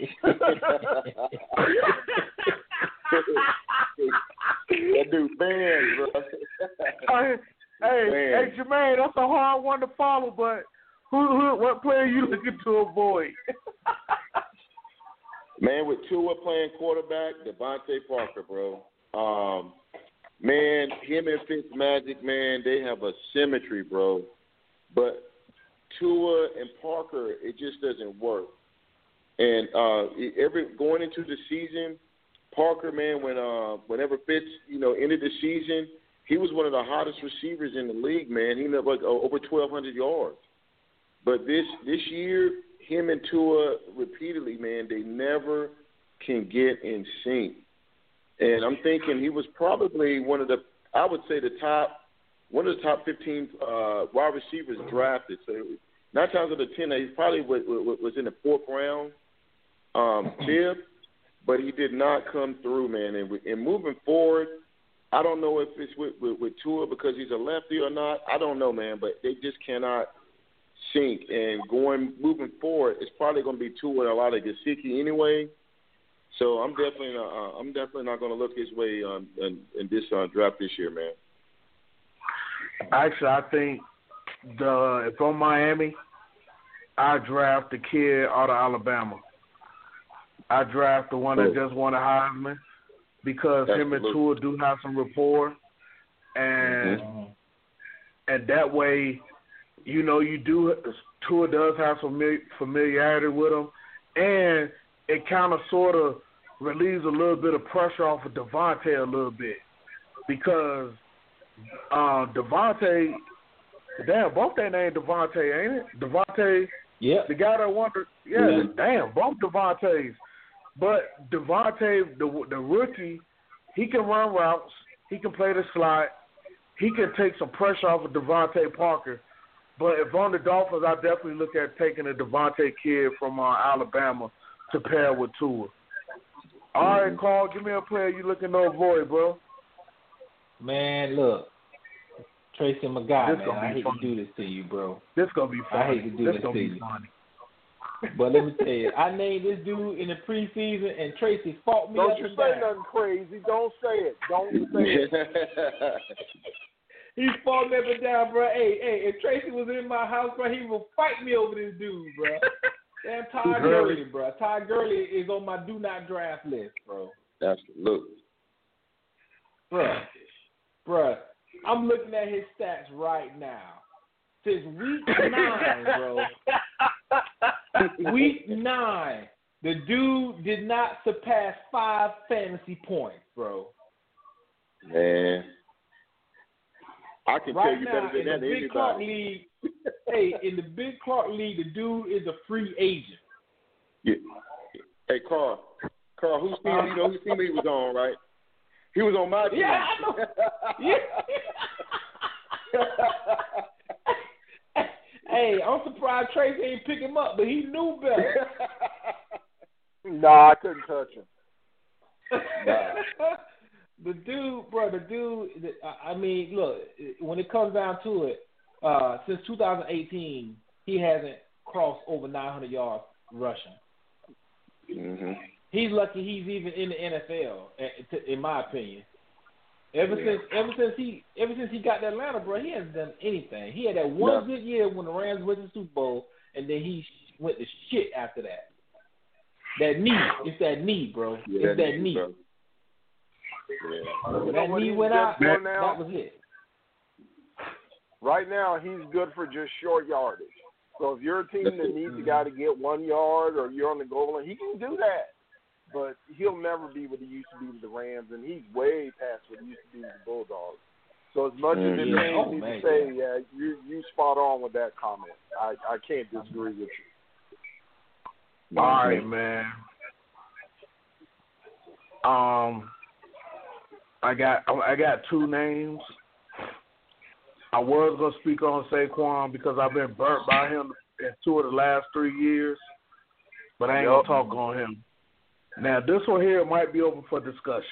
That dude banned, bro. Hey, Jermaine, that's a hard one to follow, but what player are you looking to avoid? Man, with Tua playing quarterback, Devontae Parker, bro. Man, him and Fitzmagic, man, they have a symmetry, bro. But Tua and Parker, it just doesn't work. And going into the season, Parker, man, whenever Fitz, ended the season, he was one of the hottest receivers in the league, man. He had like over 1,200 yards. But this year, him and Tua repeatedly, man, they never can get in sync. And I'm thinking he was probably one of the top 15 wide receivers drafted. So 9 times out of 10, he probably was in the 4th round, 5th, but he did not come through, man. And moving forward, I don't know if it's with Tua because he's a lefty or not. I don't know, man, but they just cannot sync. And moving forward, it's probably going to be Tua and a lot of Gesicki anyway. So I'm definitely not going to look his way in this draft this year, man. Actually, I think if I'm Miami, I draft the kid out of Alabama. I draft the one that just won a Heisman because him and Tua do have some rapport, and that way, Tua does have some familiarity with him, and it kind of sort of relieves a little bit of pressure off of Devontae a little bit because Devontae, both their name Devontae, ain't it? Devontae, the guy that won both Devontaes. But Devontae, the rookie, he can run routes, he can play the slot, he can take some pressure off of Devontae Parker. But if on the Dolphins, I definitely look at taking a Devontae kid from Alabama to pair with Tua. All right, Carl, give me a player you looking to avoid, bro. Man, look, Tracy, my guy, man. I hate to do this to you, bro. This gonna be funny. I hate to do this to you. Funny. But let me tell you, I named this dude in the preseason, and Tracy fought me up and down. Don't you say nothing crazy. Don't say it. Don't say it. He fought me up and down, bro. Hey, if Tracy was in my house, bro, he would fight me over this dude, bro. Damn, Todd Gurley, bro. Todd Gurley is on my do not draft list, bro. Absolutely. Bro, I'm looking at his stats right now. Since week 9, bro. Week 9, the dude did not surpass 5 fantasy points, bro. Man. I can right tell you now, better than in that the Big Clark League, Hey, in the Big Clark League, the dude is a free agent. Yeah. Hey, Carl, whose team? You know whose team he was on, right? He was on my team. Yeah, I know. Yeah. Hey, I'm surprised Tracy ain't pick him up, but he knew better. Nah, I couldn't touch him. The dude, I mean, look, when it comes down to it, since 2018, he hasn't crossed over 900 yards rushing. Mm-hmm. He's lucky he's even in the NFL, in my opinion. Ever since he got to Atlanta, bro, he hasn't done anything. He had that one good year when the Rams went to the Super Bowl, and then he went to shit after that. That knee, it's that knee, bro. Yeah, it's that knee. Bro. Yeah. When that knee went out, that was it. Right now, he's good for just short yardage. So if you're a team that needs a guy to get 1 yard or you're on the goal line, he can do that. But he'll never be what he used to be with the Rams, and he's way past what he used to be with the Bulldogs. So as much as it pains me to say, you spot on with that comment. I can't disagree with you. All right, man. I got two names. I was gonna speak on Saquon because I've been burnt by him in 2 of the last 3 years, but I ain't gonna talk on him. Now this one here might be open for discussion.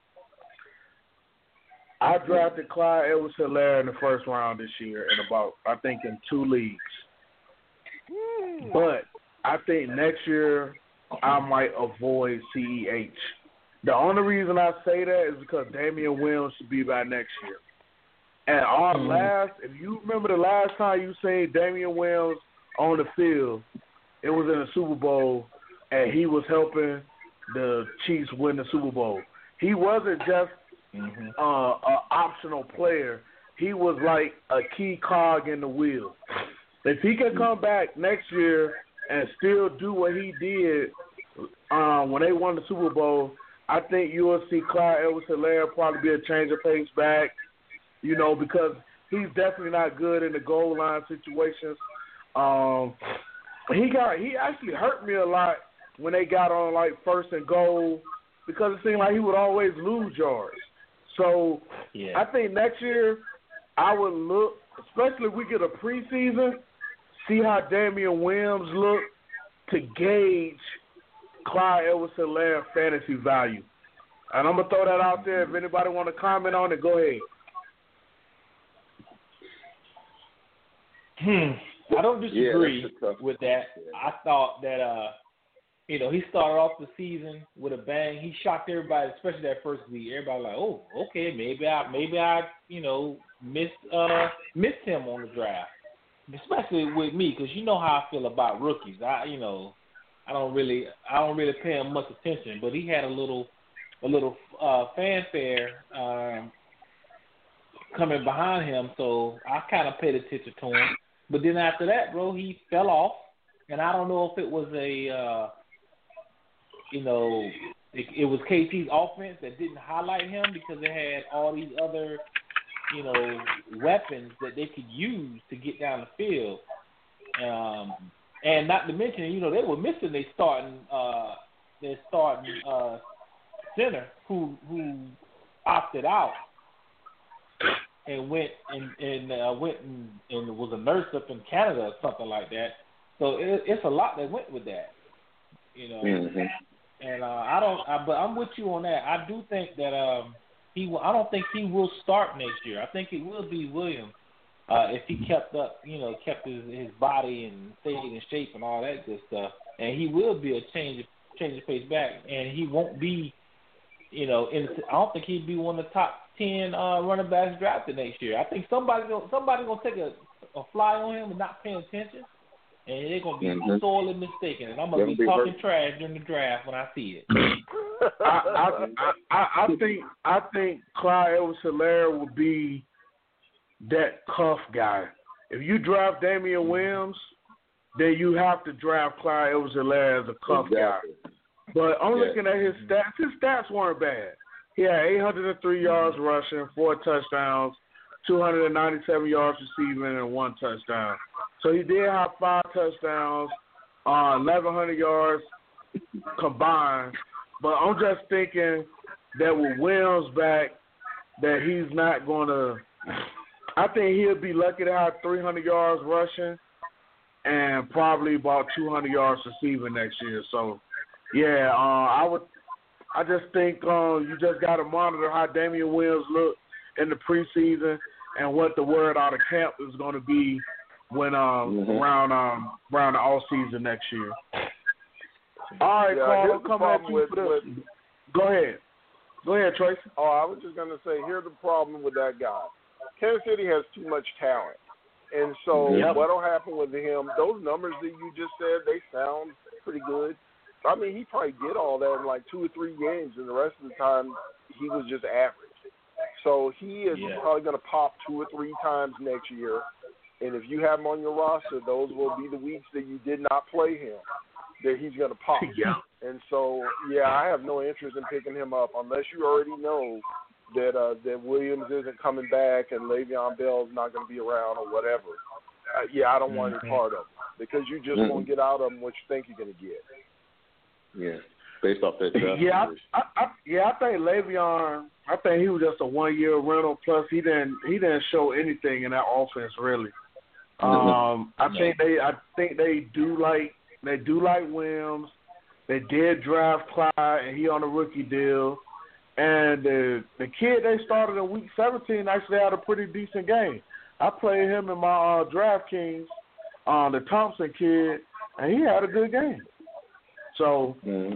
I drafted Clyde Edwards-Helaire in the first round this year in 2 leagues. But I think next year I might avoid CEH. The only reason I say that is because Damian Williams should be by next year. And if you remember the last time you seen Damian Williams on the field, it was in the Super Bowl, and he was helping the Chiefs win the Super Bowl. He wasn't just an optional player. He was like a key cog in the wheel. If he can come back next year and still do what he did when they won the Super Bowl, I think you will see Clyde Edwards-Helaire probably be a change of pace back, because he's definitely not good in the goal line situations. He actually hurt me a lot when they got on like 1st and goal because it seemed like he would always lose yards. So I think next year I would look, especially if we get a preseason, see how Damian Williams look to gauge Clyde Edwards-Helaire fantasy value. And I'm going to throw that out there. If anybody want to comment on it, go ahead. I don't disagree with that. I thought that, he started off the season with a bang. He shocked everybody, especially that first week. Everybody like, oh, okay, maybe I missed him on the draft, especially with me, because you know how I feel about rookies. I don't really pay him much attention, but he had a little fanfare coming behind him, so I kind of paid attention to him. But then after that, bro, he fell off, and I don't know if it was it was KC's offense that didn't highlight him because they had all these other, weapons that they could use to get down the field. And not to mention, they were missing their starting center who opted out and went and was a nurse up in Canada or something like that. So it's a lot that went with that, And but I'm with you on that. I do think that I don't think he will start next year. I think it will be Williams if he kept his body and stayed in shape and all that good stuff. And he will be a change of pace back, and he won't be, I don't think he'd be one of the top 10 running backs drafted next year. I think somebody's gonna take a fly on him and not paying attention, and they're gonna be sorely mistaken. And I'm gonna be talking trash during the draft when I see it. I think Clyde Edwards-Helaire will be that cuff guy. If you draft Damian Williams, then you have to draft Clyde Edwards-Helaire as a cuff guy. But I'm looking at his stats. His stats weren't bad. He had 803 yards rushing, 4 touchdowns, 297 yards receiving, and 1 touchdown. So he did have 5 touchdowns, 1,100 yards combined. But I'm just thinking that with Williams back, that he's not going to – I think he'll be lucky to have 300 yards rushing and probably about 200 yards receiving next year. So, yeah, I just think you just got to monitor how Damian Williams look in the preseason and what the word out of camp is going to be when around the off season next year. All right, Carl, coming at you for this. Go ahead, Tracy. Oh, I was just going to say, here's the problem with that guy. Kansas City has too much talent. And so what will happen with him, those numbers that you just said, they sound pretty good. I mean, he probably did all that in like 2 or 3 games, and the rest of the time he was just average. So he is probably going to pop 2 or 3 times next year. And if you have him on your roster, those will be the weeks that you did not play him, that he's going to pop. And so, I have no interest in picking him up unless you already know that Williams isn't coming back and Le'Veon Bell's not going to be around or whatever. I don't want any part of him because you just won't get out of him what you think you're going to get. Yeah, based off that draft. I think Le'Veon. I think he was just a 1-year rental. Plus, he didn't show anything in that offense really. I think they do like Williams. They did draft Clyde, and he on a rookie deal. And the kid they started in week 17 actually had a pretty decent game. I played him in my DraftKings, the Thompson kid, and he had a good game. So,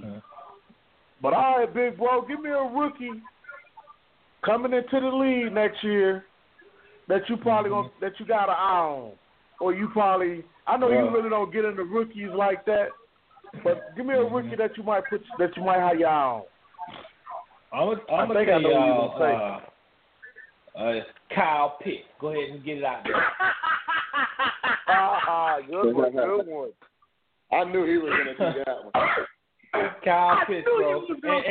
but all right, big bro, give me a rookie coming into the league next year that you probably that you got an eye on, or you probably I know you really don't get into rookies like that, but give me a rookie that you might have your eye on. I'm gonna say, Kyle Pitts. Go ahead and get it out there. Good one. I knew he was going to do that one. Kyle Pitts, bro.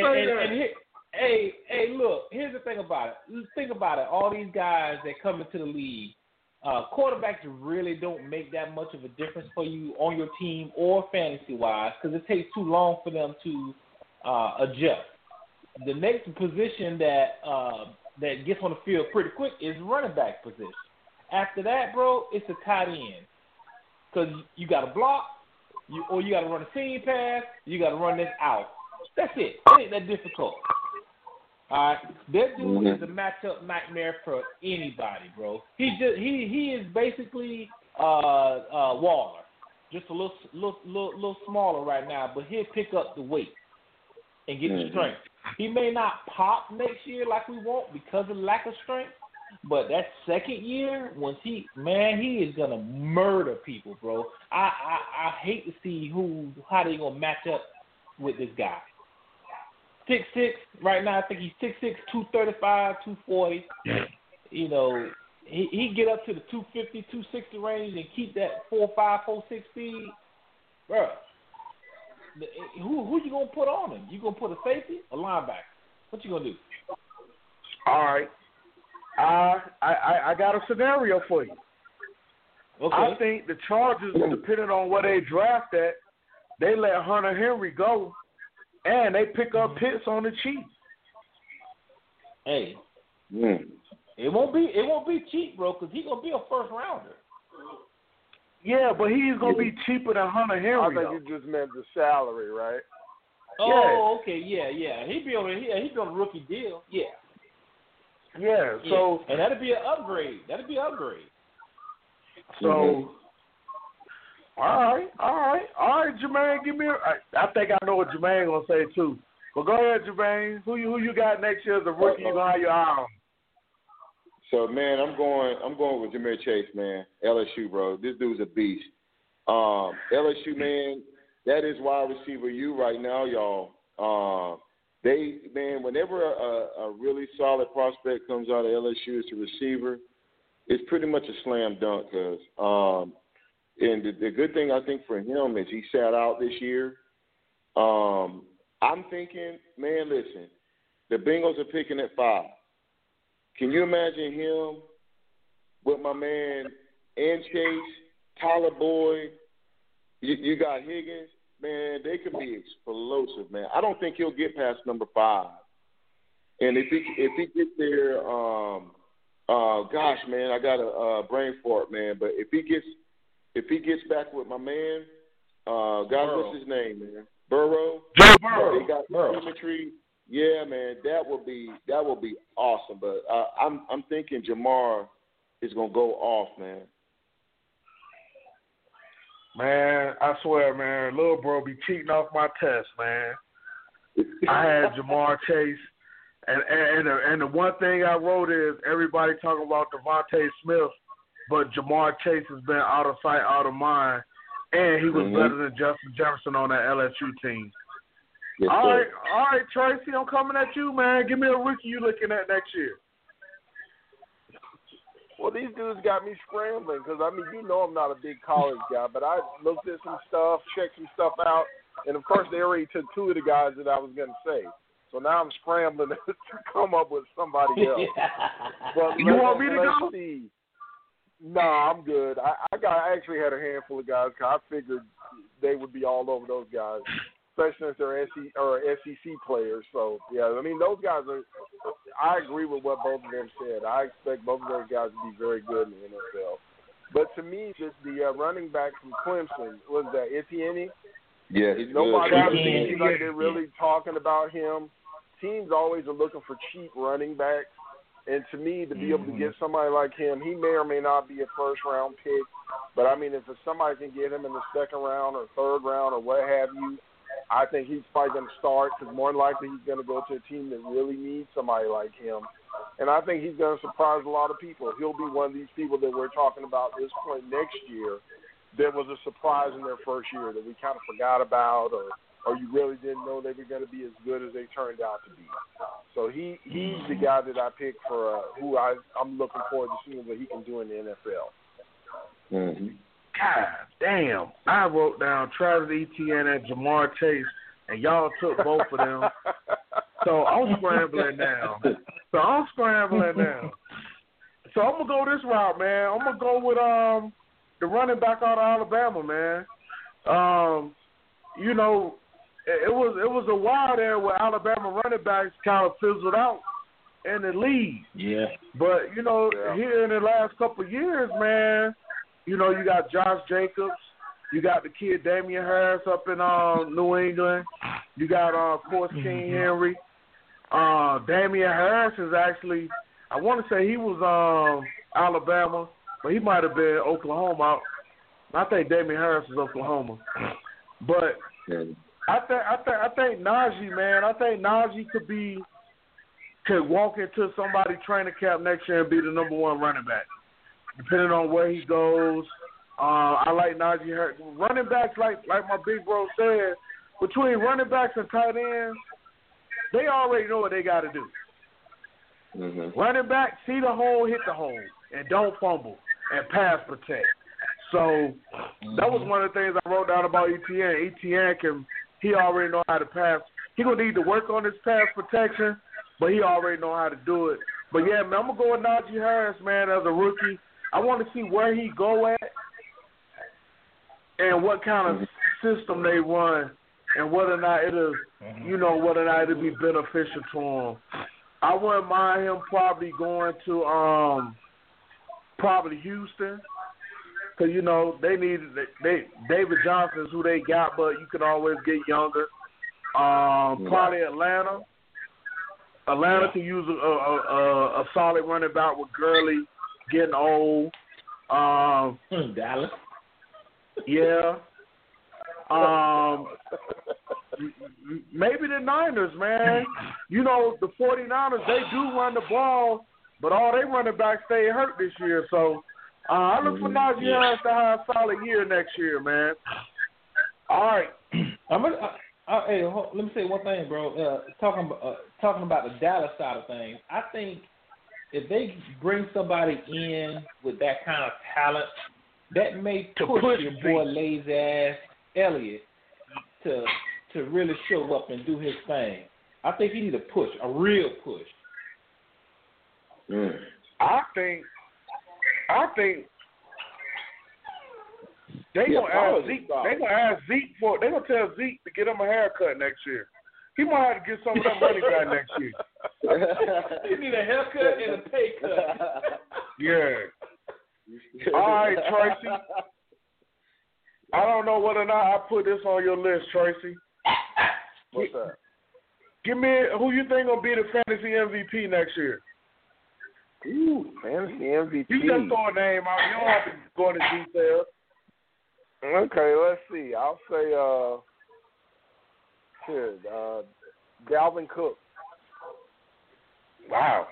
And look, here's the thing about it. Think about it. All these guys that come into the league, quarterbacks really don't make that much of a difference for you on your team or fantasy-wise because it takes too long for them to adjust. The next position that gets on the field pretty quick is running back position. After that, bro, it's a tight end because you got to block, you got to run a seam pass, you got to run this out. That's it. It ain't that difficult. All right, that dude is a matchup nightmare for anybody, bro. He is basically Waller, just a little smaller right now, but he'll pick up the weight and get the strength. He may not pop next year like we want because of lack of strength, but that second year, once he is gonna murder people, bro. I hate to see how they gonna match up with this guy. 6'6" right now. I think he's 6'6", 235, 240. You know, he get up to the 250, 260 range and keep that 4.5, 4.6 speed, bro. Who you gonna put on him? You gonna put a safety or linebacker? What you gonna do? All right, I got a scenario for you. Okay. I think the Chargers, depending on where they draft at, they let Hunter Henry go, and they pick up Pitts on the cheap. Hey, it won't be cheap, bro, because he's gonna be a first rounder. Yeah, but he's gonna be cheaper than Hunter Henry. I think you just meant the salary, right? Oh, okay, yeah. He'd be on a rookie deal. Yeah. Yeah. So and that'd be an upgrade. So. All right, Jermaine, give me. I think I know what Jermaine gonna say too. But go ahead, Jermaine. Who you got next year as a rookie? You gonna have your eye on? So, man, I'm going with Ja'Marr Chase, man. LSU, bro. This dude's a beast. LSU, man, that is wide receiver U right now, y'all. Whenever a really solid prospect comes out of LSU as a receiver, it's pretty much a slam dunk. And the good thing I think for him is he sat out this year. I'm thinking, man, listen, the Bengals are picking at 5. Can you imagine him with my man and Chase Tyler Boyd, you got Higgins. Man, they could be explosive, man. I don't think he'll get past number 5. And if he gets there, gosh, man, I got a brain fart, man. But if he gets back with my man, what's his name, man? Burrow. Joe Burrow. They got symmetry. Yeah, man, that would be awesome. But I'm thinking Jamar is gonna go off, man. Man, I swear, man, little bro be cheating off my test, man. I had Jamar Chase, and the one thing I wrote is everybody talking about Devontae Smith, but Jamar Chase has been out of sight, out of mind, and he was better than Justin Jefferson on that LSU team. Yes, all right, Tracy, I'm coming at you, man. Give me a rookie you looking at next year. Well, these dudes got me scrambling because, I mean, you know I'm not a big college guy, but I looked at some stuff, checked some stuff out, and, of course, they already took 2 of the guys that I was going to say. So now I'm scrambling to come up with somebody else. But you want me to go? See. No, I'm good. I actually had a handful of guys because I figured they would be all over those guys, especially since they're SEC players. So, yeah, I mean, those guys are – I agree with what both of them said. I expect both of those guys to be very good in the NFL. But to me, the running back from Clemson, was that Etienne? Yeah, he's nobody good. seems like they're really talking about him. Teams always are looking for cheap running backs. And to me, to be able to get somebody like him, he may or may not be a first-round pick. But, I mean, if somebody can get him in the second round or third round or what have you, I think he's probably going to start because more than likely he's going to go to a team that really needs somebody like him. And I think he's going to surprise a lot of people. He'll be one of these people that we're talking about this point next year that was a surprise in their first year that we kind of forgot about or you really didn't know they were going to be as good as they turned out to be. So he's the guy that I picked for who I'm looking forward to seeing what he can do in the NFL. Mm-hmm. God damn. I wrote down Travis Etienne and Jamar Chase, and y'all took both of them. So I'm scrambling now. So I'm going to go this route, man. I'm going to go with the running back out of Alabama, man. You know, it was a while there where Alabama running backs kind of fizzled out in the league. Yeah. But, you know, here in the last couple of years, man, you know, you got Josh Jacobs. You got the kid Damian Harris up in New England. You got, of course, King Henry. Damian Harris is actually, I want to say he was Alabama, but he might have been Oklahoma. I think Damian Harris is Oklahoma. But I think Najee, man, I think Najee could walk into somebody's training camp next year and be the number 1 running back, depending on where he goes. I like Najee Harris. Running backs, like my big bro said, between running backs and tight ends, they already know what they got to do. Mm-hmm. Running back, see the hole, hit the hole, and don't fumble, and pass protect. So that was one of the things I wrote down about Etienne. Etienne he already know how to pass. He going to need to work on his pass protection, but he already know how to do it. But, yeah, man, I'm going to go with Najee Harris, man, as a rookie. I want to see where he go at and what kind of system they run and whether or not it'll be beneficial to him. I wouldn't mind him probably going to probably Houston because, you know, David Johnson is who they got, but you can always get younger. Probably Atlanta. Atlanta can use a solid running back with Gurley getting old. Dallas. Yeah. Maybe the Niners, man. You know, the 49ers, they do run the ball, but all they running backs stay hurt this year. So I look for Najee Harris to have a solid year next year, man. All right. Hey, let me say one thing, bro. Talking about the Dallas side of things, I think if they bring somebody in with that kind of talent, that may push your boy lazy ass Elliott to really show up and do his thing. I think he need a push, a real push. I think They gonna ask Zeke. They gonna ask Zeke for. They gonna tell Zeke to get him a haircut next year. He might have to get some of that money back next year. You need a haircut and a pay cut. Yeah. All right, Tracy. I don't know whether or not I put this on your list, Tracy. What's that? Give me who you think gonna be the fantasy MVP next year. Ooh, fantasy MVP. You just throw a name out. You don't have to go into detail. Okay, let's see. I'll say, Dalvin Cook. Wow.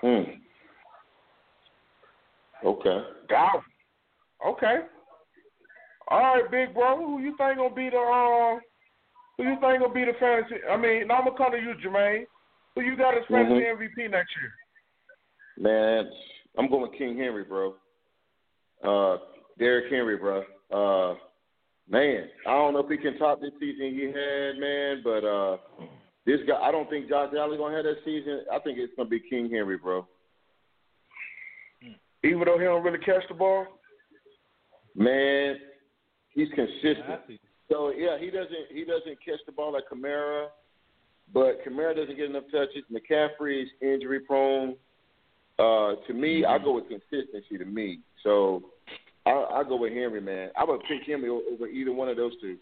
Okay. Dalvin. Okay. All right, big bro. Who you think gonna be the fantasy? I mean, now I'm gonna come to you, Jermaine. Who you got as fantasy MVP next year? Man, I'm going with King Henry, bro. Derrick Henry, bro. Man, I don't know if he can top this season he had, man, but this guy, I don't think Josh Allen's going to have that season. I think it's going to be King Henry, bro. Even though he don't really catch the ball? Man, he's consistent. So, yeah, he doesn't catch the ball like Kamara, but Kamara doesn't get enough touches. McCaffrey is injury-prone. To me, I go with consistency to me. So, I go with Henry, man. I would pick Henry over either one of those two.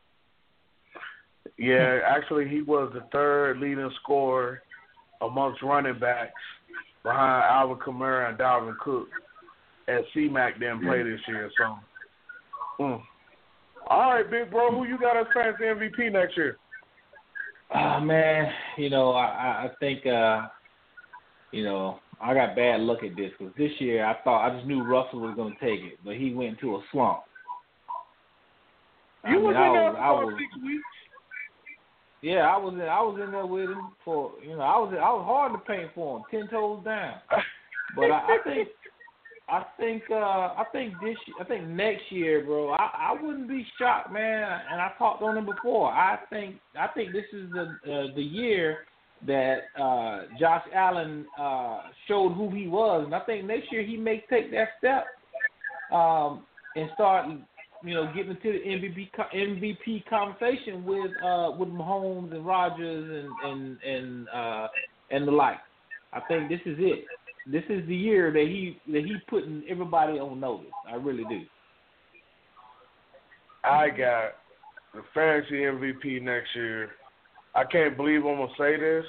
Yeah, actually, he was the third leading scorer amongst running backs behind Alvin Kamara and Dalvin Cook as C-Mac didn't play this year. So, all right, big bro, who you got as fantasy MVP next year? Man, I think, I got bad luck at this because this year I just knew Russell was going to take it, but he went into a slump. You was in there for 6 weeks. Yeah, I was in there with him for I was hard to paint for him, 10 toes down. But I think next year, bro, I wouldn't be shocked, man. And I talked on him before. I think this is the year that Josh Allen showed who he was, and I think next year he may take that step and start, getting into the MVP conversation with Mahomes and Rodgers and the like. I think this is it. This is the year that he putting everybody on notice. I really do. I got the fantasy MVP next year. I can't believe I'm going to say this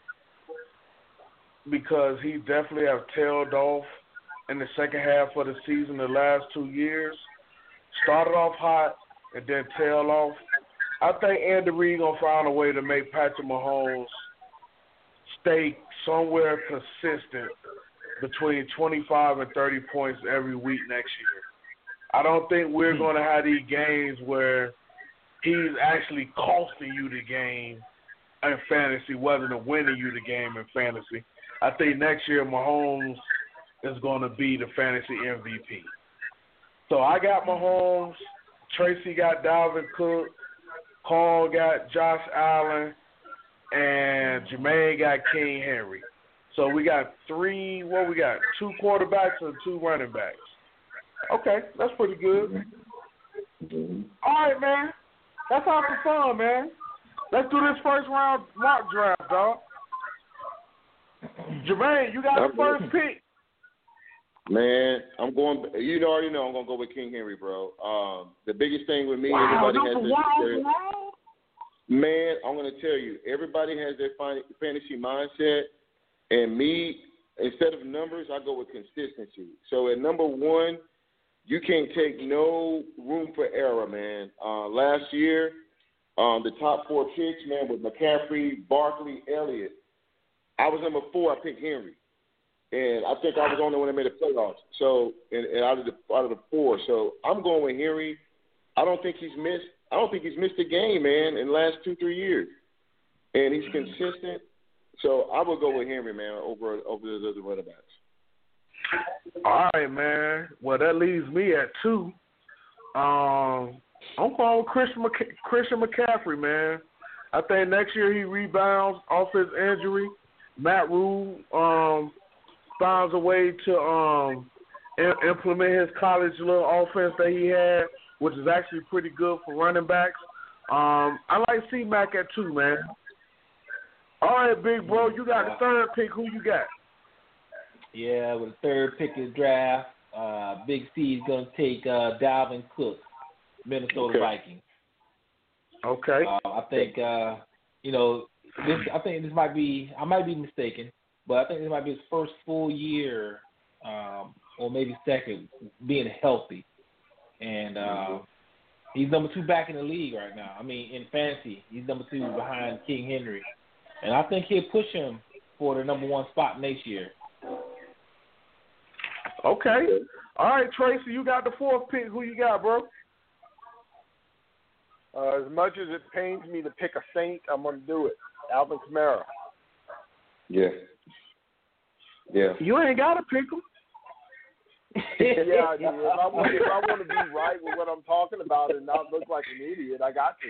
because he definitely have tailed off in the second half of the season the last 2 years. Started off hot and then tailed off. I think Andy Reid going to find a way to make Patrick Mahomes stay somewhere consistent between 25 and 30 points every week next year. I don't think we're going to have these games where he's actually costing you the game in fantasy rather than winning you the game in fantasy. I think next year Mahomes is going to be the fantasy MVP. So I got Mahomes, Tracy got Dalvin Cook, Carl got Josh Allen, and Jermaine got King Henry. So we got 2 quarterbacks and 2 running backs. Okay, that's pretty good. All right, man. That's all for fun, man. Let's do this first round mock draft, dog. Jermaine, you got the first pick. Man, I'm going. You already know I'm going to go with King Henry, bro. The biggest thing with me, everybody has this. Man, I'm going to tell you, everybody has their fantasy mindset, and me, instead of numbers, I go with consistency. So at number 1, you can't take no room for error, man. Last year, the top 4 picks, man, with McCaffrey, Barkley, Elliott. I was number 4. I picked Henry, and I think I was the only one that made the playoffs. So, and out of the 4, so I'm going with Henry. I don't think he's missed a game, man, in the last 2-3 years, and he's consistent. So I would go with Henry, man, over the other running backs. All right, man. Well, that leaves me at 2. I'm going with Christian McCaffrey, man. I think next year he rebounds off his injury. Matt Rule finds a way to implement his college little offense that he had which is actually pretty good for running backs. I like C-Mac at 2, man. All right, big bro, you got the third pick. Who you got? Yeah, with the third pick of the draft, Big C is going to take Dalvin Cook, Minnesota Vikings. Okay. I think I think this might be. I might be mistaken, but I think this might be his first full year, or maybe second, being healthy, and he's number 2 back in the league right now. I mean, in fantasy, he's number 2 behind King Henry, and I think he'll push him for the number 1 spot next year. Okay. All right, Tracy, you got the 4th pick. Who you got, bro? As much as it pains me to pick a Saint, I'm going to do it. Alvin Kamara. Yeah. You ain't got to pick him. Yeah, I do. If I want to be right with what I'm talking about and not look like an idiot, I got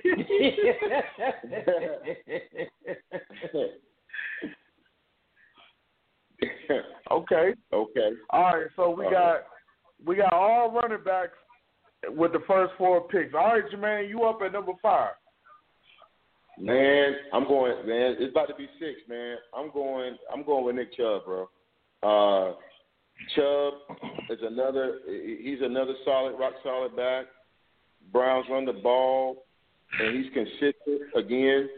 to. Okay. All right, so we got all running backs with the first 4 picks. All right, Jermaine, you up at number 5. Man, it's about to be 6, man. I'm going with Nick Chubb, bro. Chubb is he's another rock solid back. Browns run the ball, and he's consistent again.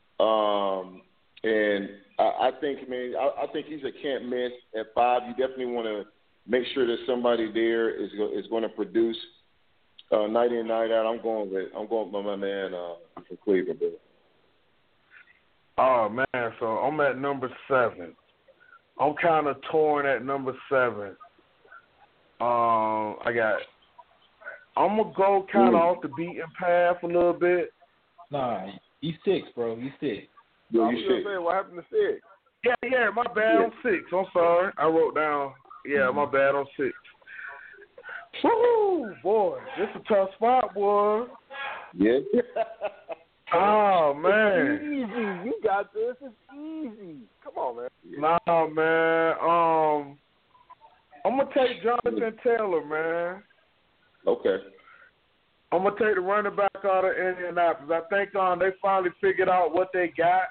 And I think, man, I think he's a can't miss at 5. You definitely want to make sure that somebody there is going to produce night in, night out. I'm going with my man from Cleveland, bro. Oh man, so I'm at number 7. I'm kind of torn at number 7. I'm gonna go kind of off the beaten path a little bit. Nah, he's 6, bro. He's 6. Yeah, I was gonna say, what happened to 6? Yeah, my bad. I'm 6. I'm sorry. I wrote down. Yeah, my bad. I'm 6. Woo, boy, this is a tough spot, boy. Yeah. Oh man. It's easy. You got this. It's easy. Come on, man. Nah, man. I'm gonna take Jonathan Taylor, man. Okay. I'm gonna take the running back out of Indianapolis. I think they finally figured out what they got.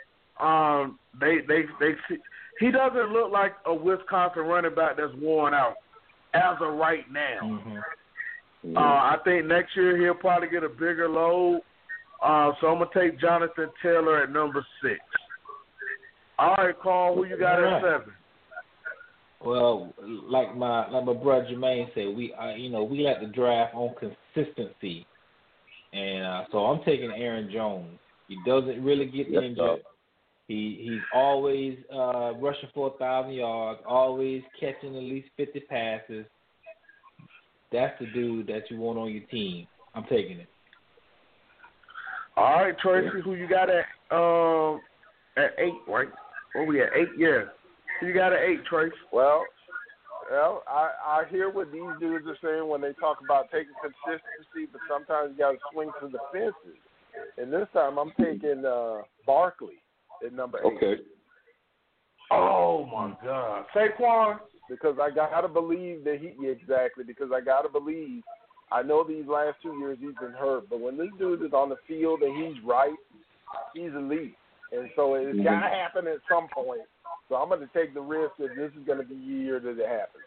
He doesn't look like a Wisconsin running back that's worn out as of right now. Mm-hmm. I think next year he'll probably get a bigger load. So I'm gonna take Jonathan Taylor at number 6. All right, Carl, who you got at 7? Well, like my brother Jermaine said, we like the draft on consistency, and so I'm taking Aaron Jones. He doesn't really get injured. He's always rushing for 1,000 yards, always catching at least 50 passes. That's the dude that you want on your team. I'm taking it. All right, Tracy, who you got at 8, right? Where we at? 8, yeah. Who you got at 8, Tracy? Well, I hear what these dudes are saying when they talk about taking consistency, but sometimes you got to swing for the fences. And this time I'm taking Barkley at number 8. Okay. Oh, my God. Saquon? Because I got to believe that I know these last 2 years he's been hurt, but when this dude is on the field and he's right, he's elite. And so it's got to happen at some point. So I'm going to take the risk that this is going to be the year that it happens.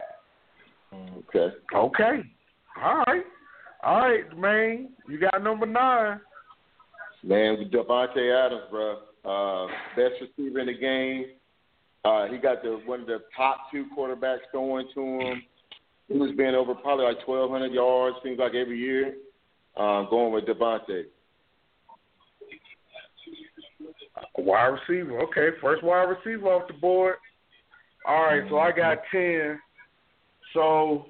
Okay. All right, man. You got number 9. Man, Devontae Adams, bro. Best receiver in the game. He got one of the top 2 quarterbacks throwing to him. He was being over probably like 1,200 yards, seems like every year. Going with Devontae. Wide receiver. Okay, first wide receiver off the board. All right, so I got 10. So,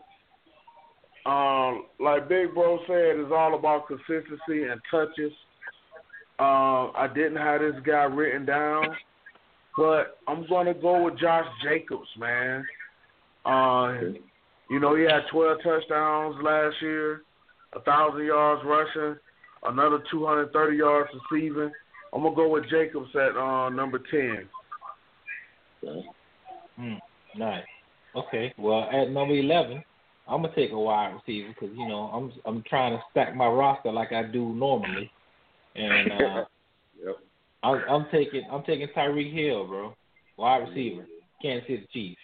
like Big Bro said, it's all about consistency and touches. I didn't have this guy written down, but I'm going to go with Josh Jacobs, man. He had 12 touchdowns last year, 1,000 yards rushing, another 230 yards receiving. I'm going to go with Jacobs at number 10. Nice. Okay. Well, at number 11, I'm gonna take a wide receiver because I'm trying to stack my roster like I do normally, and yep. I'm taking Tyreek Hill, bro, wide receiver, Kansas City Chiefs.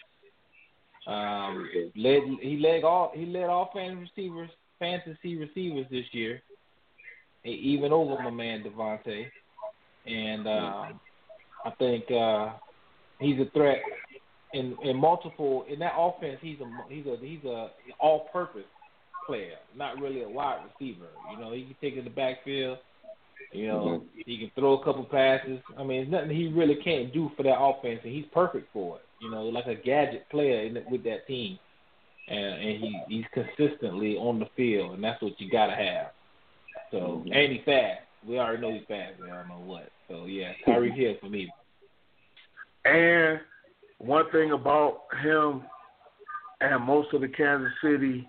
He led all fantasy receivers this year, even over my man Devontae, and I think he's a threat in multiple in that offense. He's a all-purpose player, not really a wide receiver. He can take it in the backfield. He can throw a couple passes. I mean, there's nothing he really can't do for that offense, and he's perfect for it. Like a gadget player with that team, and he's consistently on the field, and that's what you gotta have. So, and he's fast. We already know he's fast. I don't know what. So yeah, Tyreek Hill for me. And one thing about him and most of the Kansas City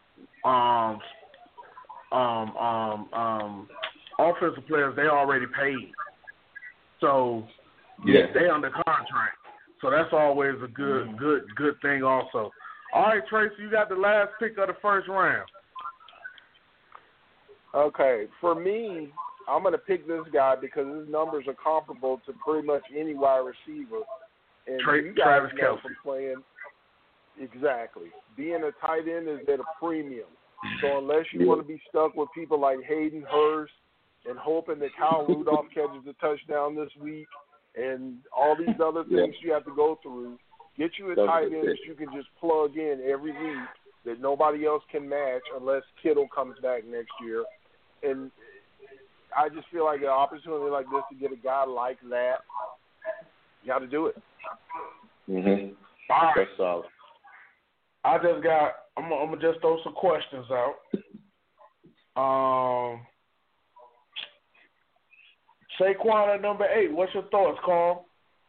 offensive players, they already paid. So they under contract. So that's always a good thing also. All right, Tracy, you got the last pick of the first round. Okay, for me, I'm going to pick this guy because his numbers are comparable to pretty much any wide receiver. And you guys Travis know Kelce. from playing, exactly. Being a tight end is at a premium. So unless you want to be stuck with people like Hayden Hurst and hoping that Kyle Rudolph catches a touchdown this week and all these other things you have to go through, get you a tight end that you can just plug in every week that nobody else can match unless Kittle comes back next year. And I just feel like an opportunity like this to get a guy like that, you got to do it. Mm-hmm. All right. That's solid. I'm gonna just throw some questions out. Saquon at number 8. What's your thoughts, Carl?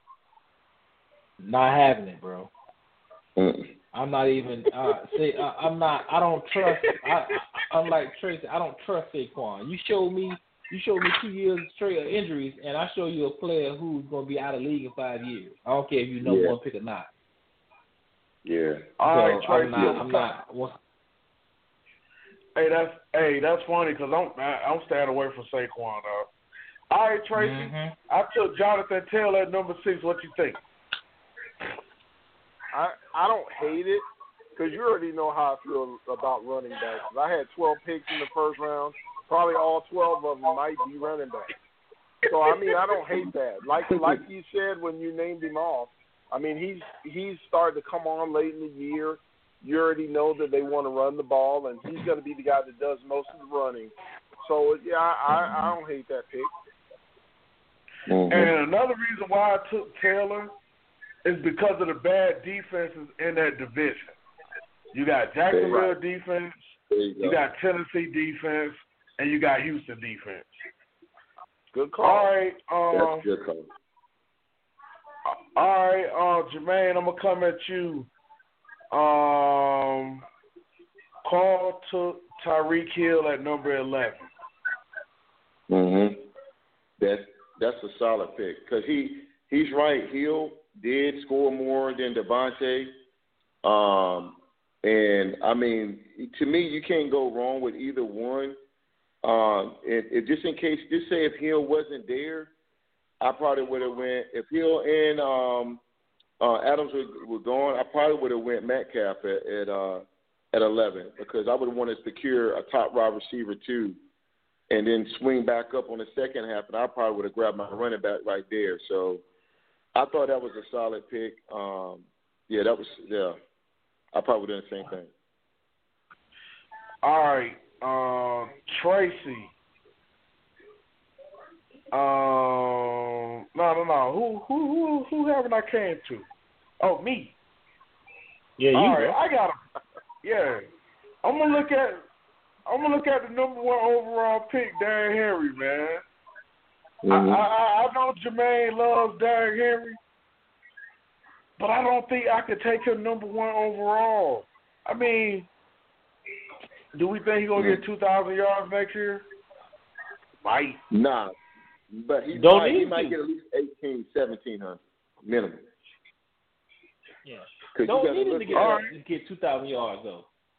Not having it, bro. I'm not even. I'm not. I don't trust. Unlike Tracy, I don't trust Saquon. You showed me 2 years straight of injuries, and I show you a player who's going to be out of the league in 5 years. I don't care if you know one pick or not. Yeah. All right, Tracy. I'm not. Hey, that's funny because I'm staying away from Saquon, though. All right, Tracy. I took Jonathan Taylor at number 6. What you think? I don't hate it because you already know how I feel about running backs. I had 12 picks in the first round. Probably all 12 of them might be running backs. So, I mean, I don't hate that. Like you said when you named him off, I mean, he's starting to come on late in the year. You already know that they want to run the ball, and he's going to be the guy that does most of the running. So, yeah, I don't hate that pick. And another reason why I took Taylor is because of the bad defenses in that division. You got Jacksonville defense, you got Tennessee defense, and you got Houston defense. Good call. All right, that's a good call. All right, Jermaine, I'm gonna come at you. Carl took Tyreek Hill at number 11. That's a solid pick because he's right. Hill did score more than Devontae. And, I mean, to me, you can't go wrong with either one. If just in case, just say if Hill wasn't there, I probably would have went – if Hill and Adams were gone, I probably would have went Metcalf at 11 because I would have wanted to secure a top wide receiver too and then swing back up on the second half, and I probably would have grabbed my running back right there. So I thought that was a solid pick. I probably would have done the same thing. All right, Tracy. No. Who haven't I came to? Oh, me. Yeah, you. All right, I got him. Yeah, I'm gonna look at the number 1 overall pick, Derrick Henry, man. I know Jermaine loves Derrick Henry, but I don't think I could take him number 1 overall. I mean, do we think he's going to get 2,000 yards next year? Might. Nah, but he might get at least 1,700 minimum. Yeah. Don't need him to get 2,000 yards, though.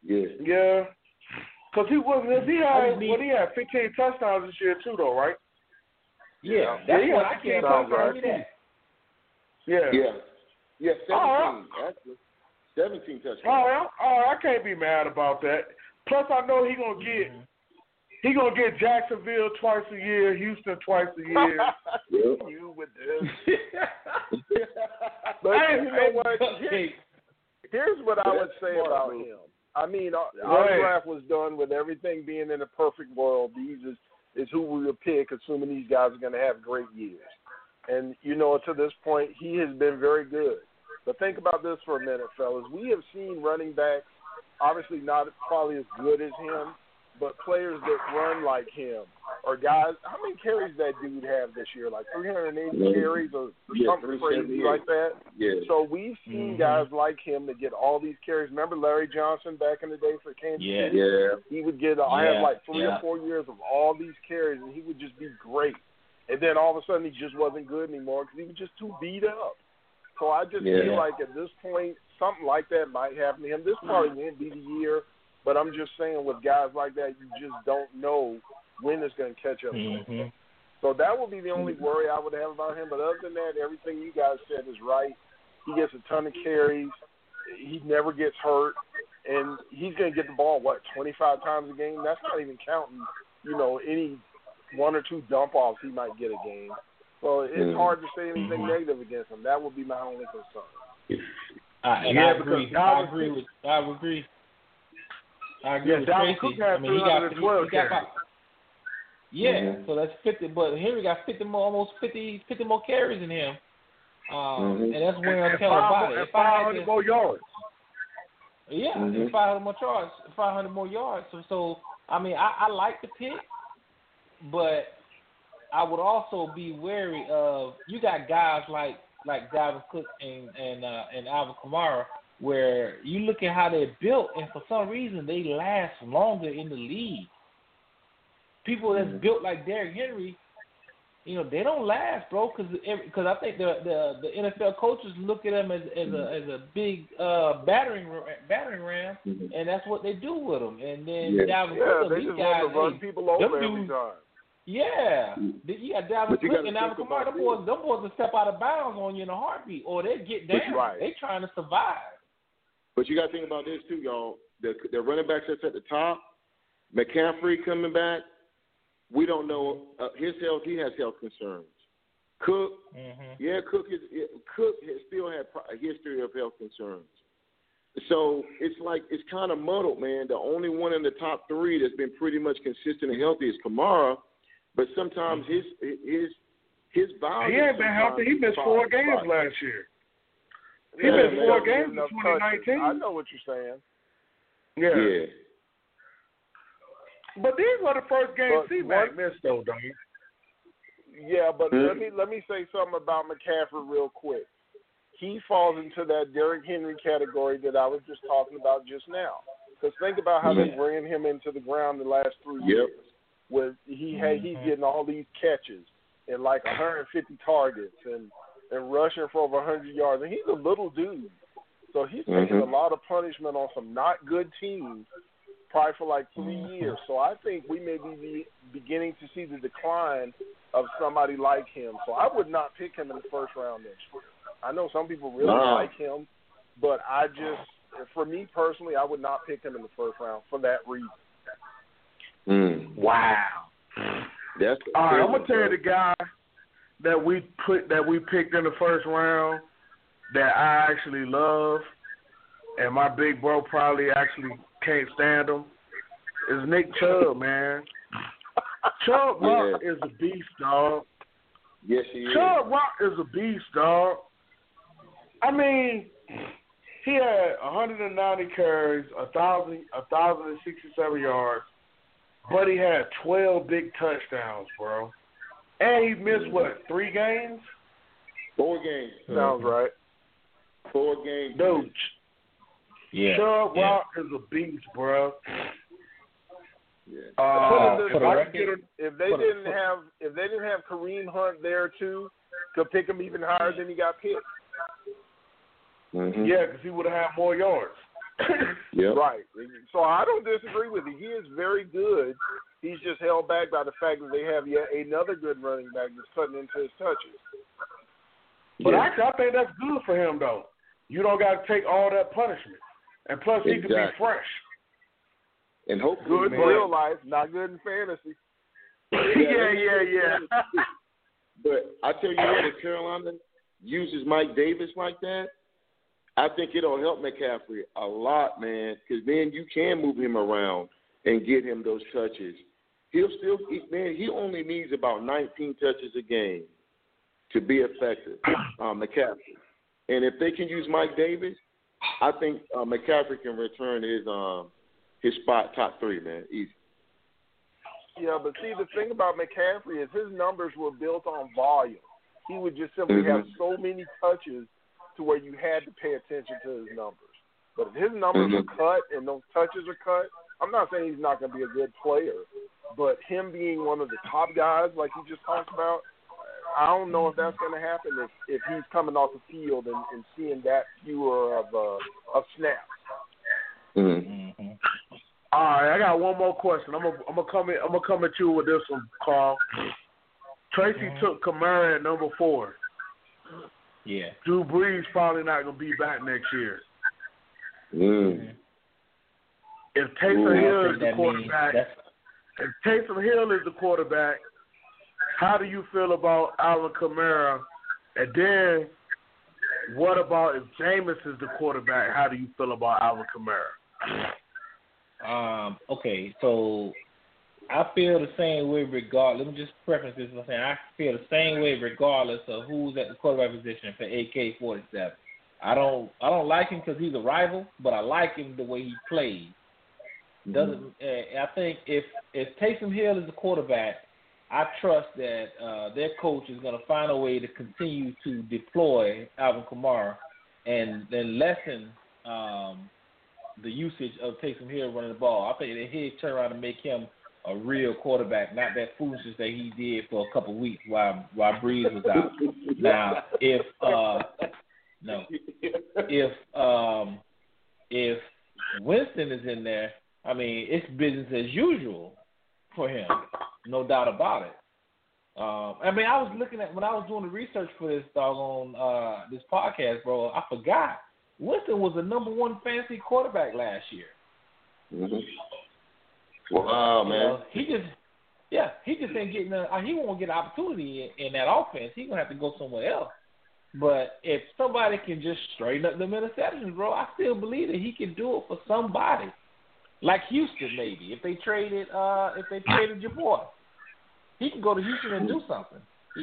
Yeah. Because he had 15 touchdowns this year too, though, right? Yeah, that's what I can't talk about. Yeah. 17. Actually, 17 touchdowns. I can't be mad about that. Plus, I know he gonna get Jacksonville twice a year, Houston twice a year. You with this? But you know what? Here's what I would say about him. I mean, our draft was done with everything being in a perfect world. These is who we would pick, assuming these guys are going to have great years. And, you know, to this point, he has been very good. But think about this for a minute, fellas. We have seen running backs, obviously not probably as good as him, but players that run like him, or guys. How many carries that dude have this year? Like 380 carries or something crazy like that. Yeah. So we've seen guys like him that get all these carries. Remember Larry Johnson back in the day for Kansas City? Yeah. He would get. I had like 3 or 4 years of all these carries, and he would just be great. And then all of a sudden, he just wasn't good anymore because he was just too beat up. So I just feel like at this point, something like that might happen to him. This probably won't be the year. But I'm just saying, with guys like that, you just don't know when it's going to catch up to him. So that would be the only worry I would have about him. But other than that, everything you guys said is right. He gets a ton of carries. He never gets hurt. And he's going to get the ball, 25 times a game? That's not even counting, any 1 or 2 dump-offs he might get a game. So it's hard to say anything negative against him. That would be my only concern. I agree. I agree with Tracy. I mean, he got so that's 50. But Henry got 50 more carries than him. And that's where I'm telling about it. 500 more yards. Yeah, 500 more yards. So I mean, I like the pick, but I would also be wary of, you got guys like Dalvin Cook and Alvin Kamara, where you look at how they're built, and for some reason they last longer in the league. People that's built like Derrick Henry, they don't last, bro, because I think the NFL coaches look at them as a big battering ram, and that's what they do with them. And then Dalvin Cook, they just want to run people over every time. Yeah, you got Dalvin Cook and Alvin Kamara. Them boys will step out of bounds on you in a heartbeat, or they get down. Right. They trying to survive. But you got to think about this too, y'all. The running backs that's at the top, McCaffrey coming back. We don't know his health. He has health concerns. Cook, Cook has still had a history of health concerns. So it's kind of muddled, man. The only one in the top 3 that's been pretty much consistent and healthy is Kamara. But sometimes his value. He ain't been healthy. He missed 4 games last year. He missed 4 games in 2019. I know what you're saying. Yeah. But these were the first games C-Mac missed, though, don't you? Yeah, but let me say something about McCaffrey real quick. He falls into that Derrick Henry category that I was just talking about just now. Because think about how they bringing him into the ground the last 3 years. With he's getting all these catches and like 150 targets and rushing for over 100 yards. And he's a little dude. So he's taking a lot of punishment on some not good teams probably for like 3 years. So I think we may be beginning to see the decline of somebody like him. So I would not pick him in the first round next year. I know some people really like him, but for me personally, I would not pick him in the first round for that reason. Wow. That's all right, I'm gonna tell you the guy that we picked in the first round that I actually love, and my big bro probably actually can't stand him, is Nick Chubb, man. Chubb Rock is a beast, dog. Yes, he is. Chubb Rock is a beast, dog. I mean, he had 190 carries, 1,067 yards, but he had 12 big touchdowns, bro. And he missed, 3 games? 4 games. Sounds right. 4 games. Dude, Chubb Rock is a beast, bro. If they didn't have Kareem Hunt there too, could pick him even higher than he got picked. Yeah, because he would have had more yards. Yep. Right. So I don't disagree with you. He is very good. He's just held back by the fact that they have yet another good running back that's cutting into his touches. But actually, I think that's good for him, though. You don't got to take all that punishment. And plus, he can be fresh. And hopefully, good in real life, not good in fantasy. Yeah. But I tell you what, if Carolina uses Mike Davis like that, I think it'll help McCaffrey a lot, man, because then you can move him around and get him those touches. He only needs about 19 touches a game to be effective, McCaffrey. And if they can use Mike Davis, I think McCaffrey can return his spot top 3, man, easy. Yeah, but see, the thing about McCaffrey is his numbers were built on volume. He would just simply have so many touches to where you had to pay attention to his numbers. But if his numbers are cut and those touches are cut, I'm not saying he's not going to be a good player, but him being one of the top guys like you just talked about, I don't know if that's going to happen if he's coming off the field and seeing that fewer of snaps. Mm-hmm. All right, I got one more question. I'm gonna come at you with this one, Carl. Tracy took Kamara at number 4. Yeah. Drew Brees probably not gonna be back next year. If Taysom Hill is the quarterback, how do you feel about Alvin Kamara? And then, what about if Jameis is the quarterback? How do you feel about Alvin Kamara? Okay, so I feel the same way regardless. Let me just preface this by saying I feel the same way regardless of who's at the quarterback position for AK-47. I don't like him because he's a rival, but I like him the way he plays. I think if Taysom Hill is the quarterback, I trust that their coach is going to find a way to continue to deploy Alvin Kamara and then lessen the usage of Taysom Hill running the ball. I think that he'll turn around and make him a real quarterback, not that foolishness that he did for a couple of weeks while Breeze was out. Now, if Winston is in there, I mean, it's business as usual for him, no doubt about it. I mean, I was looking at when I was doing the research for this this podcast, bro. I forgot Winston was the number 1 fantasy quarterback last year. Wow, man. He just ain't getting. He won't get an opportunity in that offense. He's gonna have to go somewhere else. But if somebody can just straighten up them interceptions, bro, I still believe that he can do it for somebody, like Houston maybe. If they traded your boy, he can go to Houston and do something.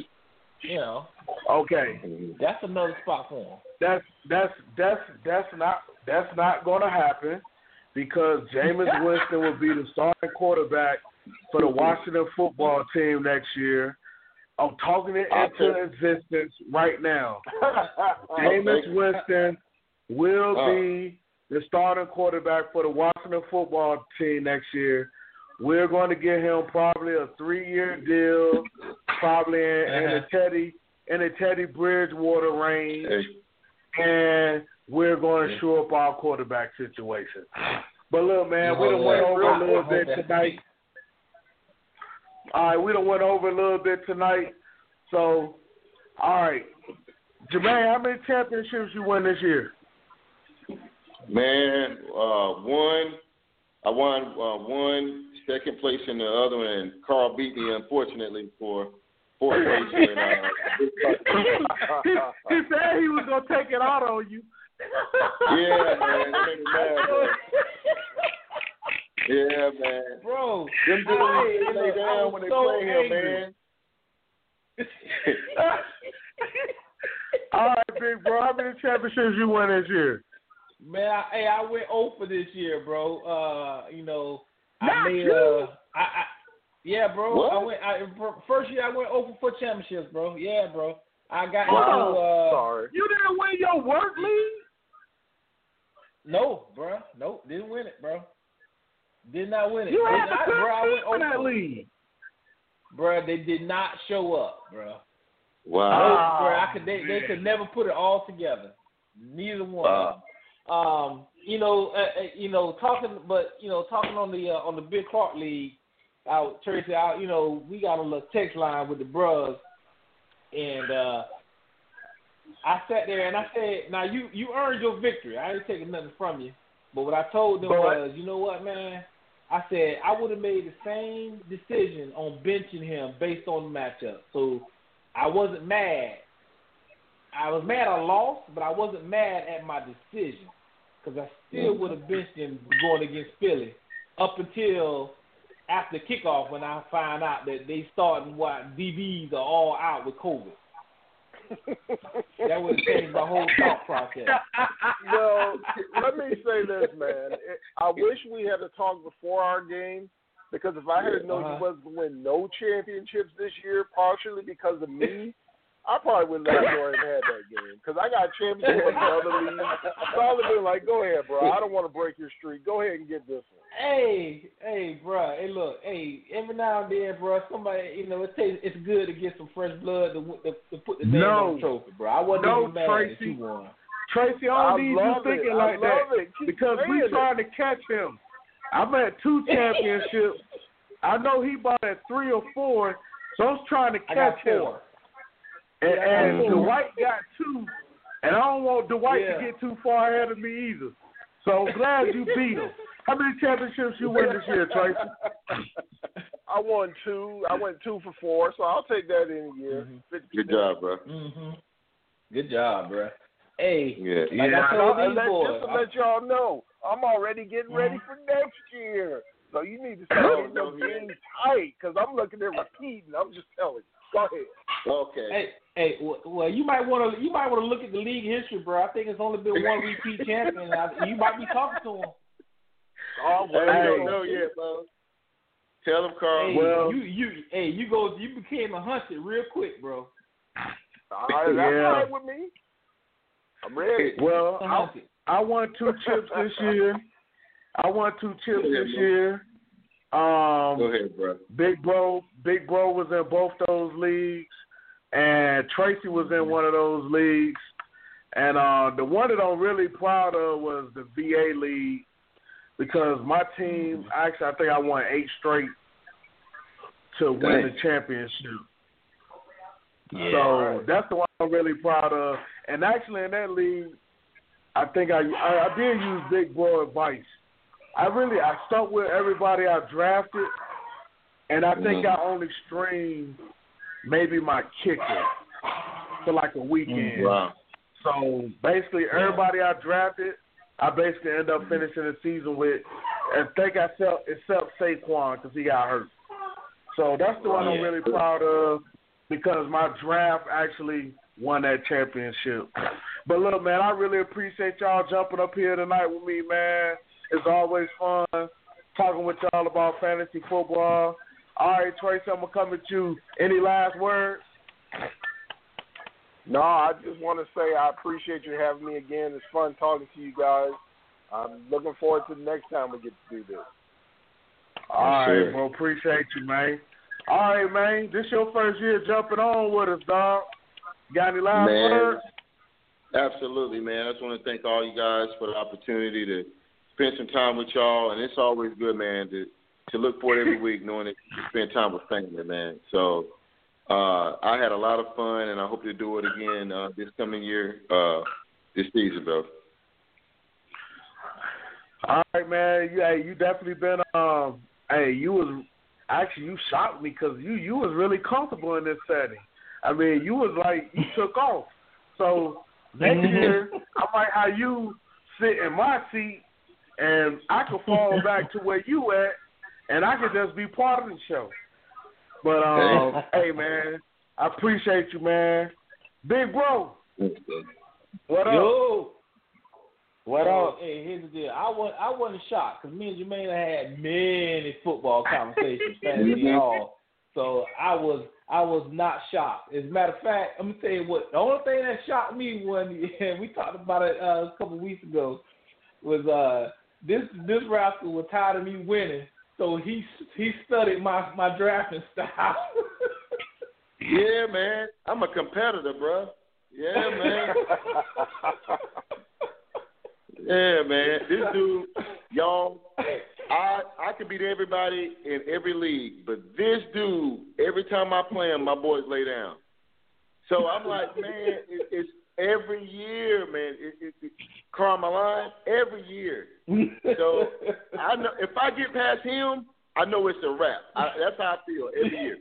Okay, that's another spot for him. That's not going to happen because Jameis Winston will be the starting quarterback for the Washington football team next year. I'm talking it into existence right now. Jameis Winston will be the starting quarterback for the Washington football team next year. We're going to get him probably a 3-year deal, probably in the Teddy Bridgewater range, and we're going to shore up our quarterback situation. But look, man, we done went over a little bit tonight. All right, we done went over a little bit tonight. So, all right, Jermaine, how many championships you won this year? Man, I won one, second place in the other one, and Carl beat me, unfortunately, for fourth place. He said he was going to take it out on you. Yeah, man, that made me mad, bro. Yeah, man. Bro, them dudes lay down when they play him, man. All right, big bro. How many championships you won this year? Man, I went 0 for this year, bro. Yeah, bro. What? First year I went 0 for 4 championships, bro. Yeah, bro. I got sorry. You didn't win your work league? No, bro. Nope, didn't win it, bro. Did not win it. You had the team in that league. Bro, they did not show up, bro. Wow. No, bro, they could never put it all together. Neither one. talking on the Big Clark League, Tracy, we got a little text line with the bros, and I sat there and I said, now you earned your victory. I ain't taking nothing from you, but what I told them was, you know what, man? I said I would have made the same decision on benching him based on the matchup. So I wasn't mad. I was mad I lost, but I wasn't mad at my decision because I still would have benched him going against Philly up until after kickoff when I find out that they starting DBs are all out with COVID. That would have changed my whole thought process. Well, let me say this, man. I wish we had a talk before our game because if I had known you wasn't going to win no championships this year, partially because of me, I probably would let Jordan have that game because I got championships in the other league. So I would have been like, go ahead, bro. I don't want to break your streak. Go ahead and get this one. Hey, bro. Hey, look. Hey, every now and then, bro, somebody, it's good to get some fresh blood to put the name on the trophy, bro. I wasn't even mad that you won. Tracy, I don't need you thinking like that because we trying to catch him. I've had 2 championships. I know he bought at 3 or 4, so I was trying to catch him. And Dwight got 2, and I don't want Dwight to get too far ahead of me either. So I'm glad you beat him. How many championships you win this year, Tracy? I won 2. I went 2 for 4, so I'll take that in a year. Good job, bro. Good job, bro. Hey, I told these boys, just to let y'all know, I'm already getting ready for next year. So you need to start getting your game tight because I'm looking at repeating. I'm just telling you. Go ahead. Okay. Hey, well, you might want to look at the league history, bro. I think it's only been one repeat champion. You might be talking to him. Oh, well, I don't know yet, bro. Tell him, Carl. Hey, you became a hunted real quick, bro. All right, that's all right with me. I'm ready. Well, I won 2 chips this year. Go ahead, bro. Big Bro was in both those leagues, and Tracy was in one of those leagues. And the one that I'm really proud of was the VA league because my team, actually, I think I won 8 straight to win the championship. Yeah, so that's the one I'm really proud of. And actually, in that league, I think I did use Big Bro advice. I stuck with everybody I drafted, and I think I only streamed maybe my kicker for like a weekend. Wow. So basically, everybody I drafted, I basically ended up finishing the season with, I think except Saquon because he got hurt. So that's the one I'm really proud of because my draft actually won that championship. But look, man, I really appreciate y'all jumping up here tonight with me, man. It's always fun talking with y'all about fantasy football. All right, Tracy, I'm going to come at you. Any last words? No, I just want to say I appreciate you having me again. It's fun talking to you guys. I'm looking forward to the next time we get to do this. All right, bro. Appreciate you, man. All right, man. This your first year jumping on with us, dog. Got any last words? Absolutely, man. I just want to thank all you guys for the opportunity to spend some time with y'all. And it's always good, man, to look forward every week knowing that you spend time with family, man. So I had a lot of fun, and I hope to do it again this coming year, this season, bro. All right, man. You definitely been you shocked me because you was really comfortable in this setting. I mean, you was like, you took off. So next year, I might have you sit in my seat, and I could fall back to where you at, and I could just be part of the show. But, hey, man, I appreciate you, man. Big Bro. What up? Yo. What up? Hey, here's the deal. I wasn't shocked because me and Jermaine had many football conversations, fantasy and all. So I was not shocked. As a matter of fact, I'm gonna tell you what. The only thing that shocked me when we talked about it a couple of weeks ago was this rascal was tired of me winning, so he studied my drafting style. Yeah, man. I'm a competitor, bro. Yeah, man. Yeah, man. This dude, y'all, I could beat everybody in every league, but this dude, every time I play him, my boys lay down. So I'm like, man, it's every year, man. Carl Malone, every year. So I know if I get past him, I know it's a wrap. That's how I feel every year.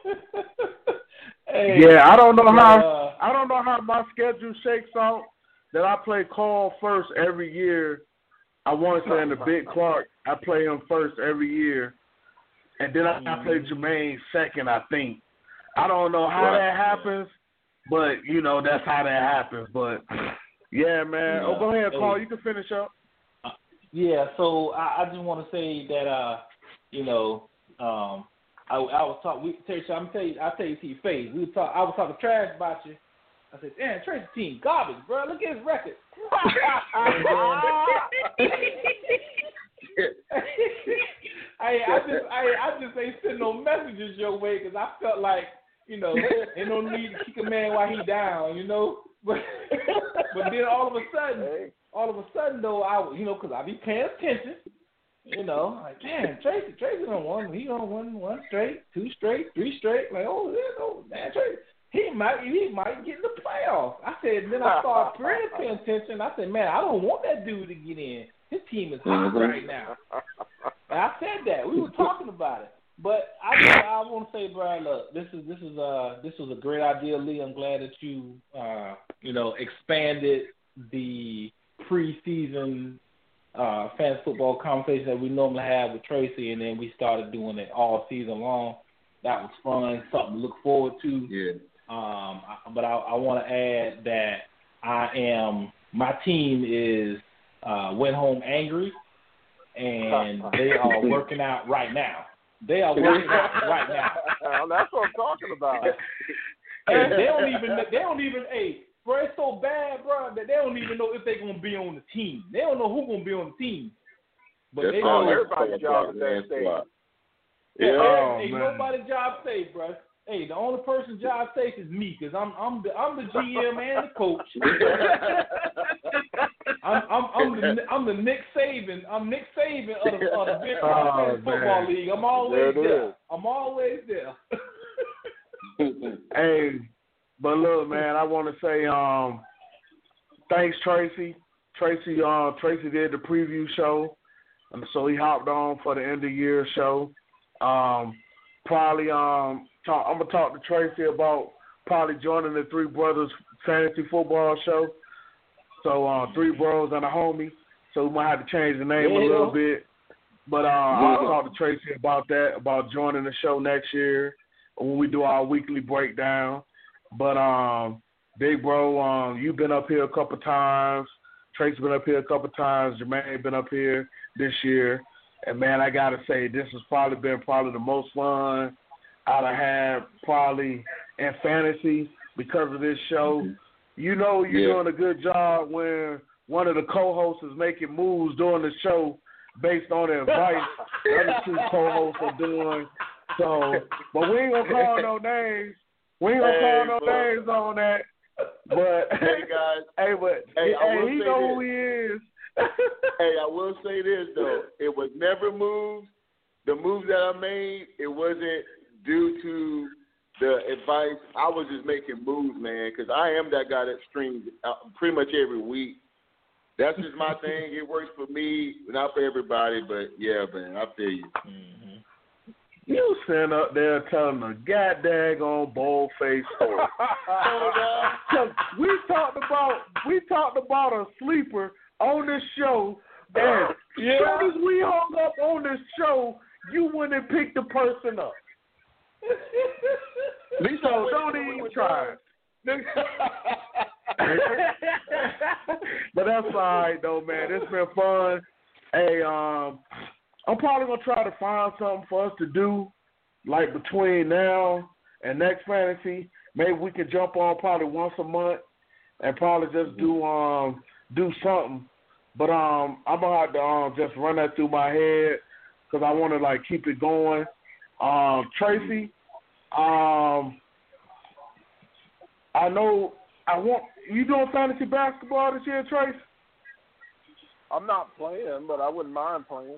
Hey, yeah, I don't know how my schedule shakes out. That I play Carl first every year. I want to say in the Big Clark, I play him first every year, and then I play Jermaine second. I think. I don't know how that happens, but that's how that happens. But yeah, man. Yeah. Oh, go ahead, Carl. You can finish up. Yeah. So I just want to say that I was talking. I'll tell you to your face. I was talking trash about you. I said, damn, Tracy's team garbage, bro. Look at his record. I just ain't sending no messages your way because I felt like, ain't no need to kick a man while he down, But then all of a sudden though, because I be paying attention. Like, damn, Tracy done won. He done won 1 straight, 2 straight, 3 straight. Like, man, Tracy. He might get in the playoffs. I said, then I started paying attention. I said, man, I don't want that dude to get in. His team is hot right now. And I said that. We were talking about it. But I want to say, Brian, look, this was a great idea, Lee. I'm glad that you expanded the preseason fantasy football conversation that we normally have with Tracy, and then we started doing it all season long. That was fun, something to look forward to. Yeah. But I want to add that my team is went home angry, and they are working out right now. They are working out right now. That's what I'm talking about. Hey, they don't even. Hey, bro, it's so bad, bro, that they don't even know if they're gonna be on the team. They don't know who's gonna be on the team. But they know everybody's job at that stage. Yeah. Ain't nobody's job safe, bro. Hey, the only person's job safe is me, because I'm the GM and the coach. I'm the Nick Saban. I'm Nick Saban of the Big Fantasy Football League. I'm always there. I'm always there. Hey, but look, man, I want to say thanks, Tracy. Tracy did the preview show, and so he hopped on for the end of year show. Probably I'm gonna talk to Tracy about probably joining the Three Brothers Fantasy Football Show. So 3 bros and a homie. So we might have to change the name a little bit. But I'll talk to Tracy about that, about joining the show next year when we do our weekly breakdown. But Big Bro, you've been up here a couple times. Tracy's been up here a couple times. Jermaine been up here this year. And, man, I got to say, this has probably been the most fun I'd had probably in fantasy because of this show. You're doing a good job when one of the co-hosts is making moves during the show based on the advice the other 2 co-hosts are doing. So, but we ain't going to call no names. We ain't going to call no names on that. But, hey, guys. He know who he is. Hey, I will say this, though. It was never moves. The moves that I made, it wasn't due to the advice. I was just making moves, man, because I am that guy that streams pretty much every week. That's just my thing. It works for me, not for everybody, but, yeah, man, I feel you. Mm-hmm. You sitting up there telling a goddamn bold-faced story. We talked about a sleeper on this show, and as soon as we hung up on this show, you went and picked the person up. So don't even try. But that's all right, though, man. It's been fun. Hey, I'm probably going to try to find something for us to do, like between now and next fantasy. Maybe we can jump on probably once a month and probably just do something. But I'm going to have to just run that through my head because I want to, keep it going. Tracy, I know you doing fantasy basketball this year, Tracy? I'm not playing, but I wouldn't mind playing.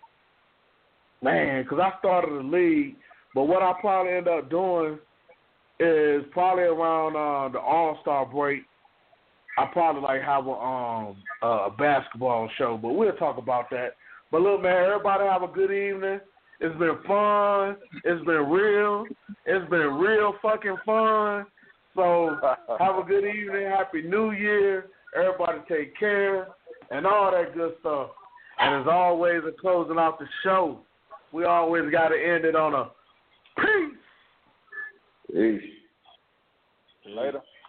Man, because I started the league, but what I probably end up doing is probably around the All-Star break, I probably like have a basketball show, but we'll talk about that. But look, man, everybody have a good evening. It's been fun. It's been real. It's been real fucking fun. So have a good evening. Happy New Year. Everybody take care and all that good stuff. And as always, in closing out the show, we always got to end it on a peace. Peace. Later.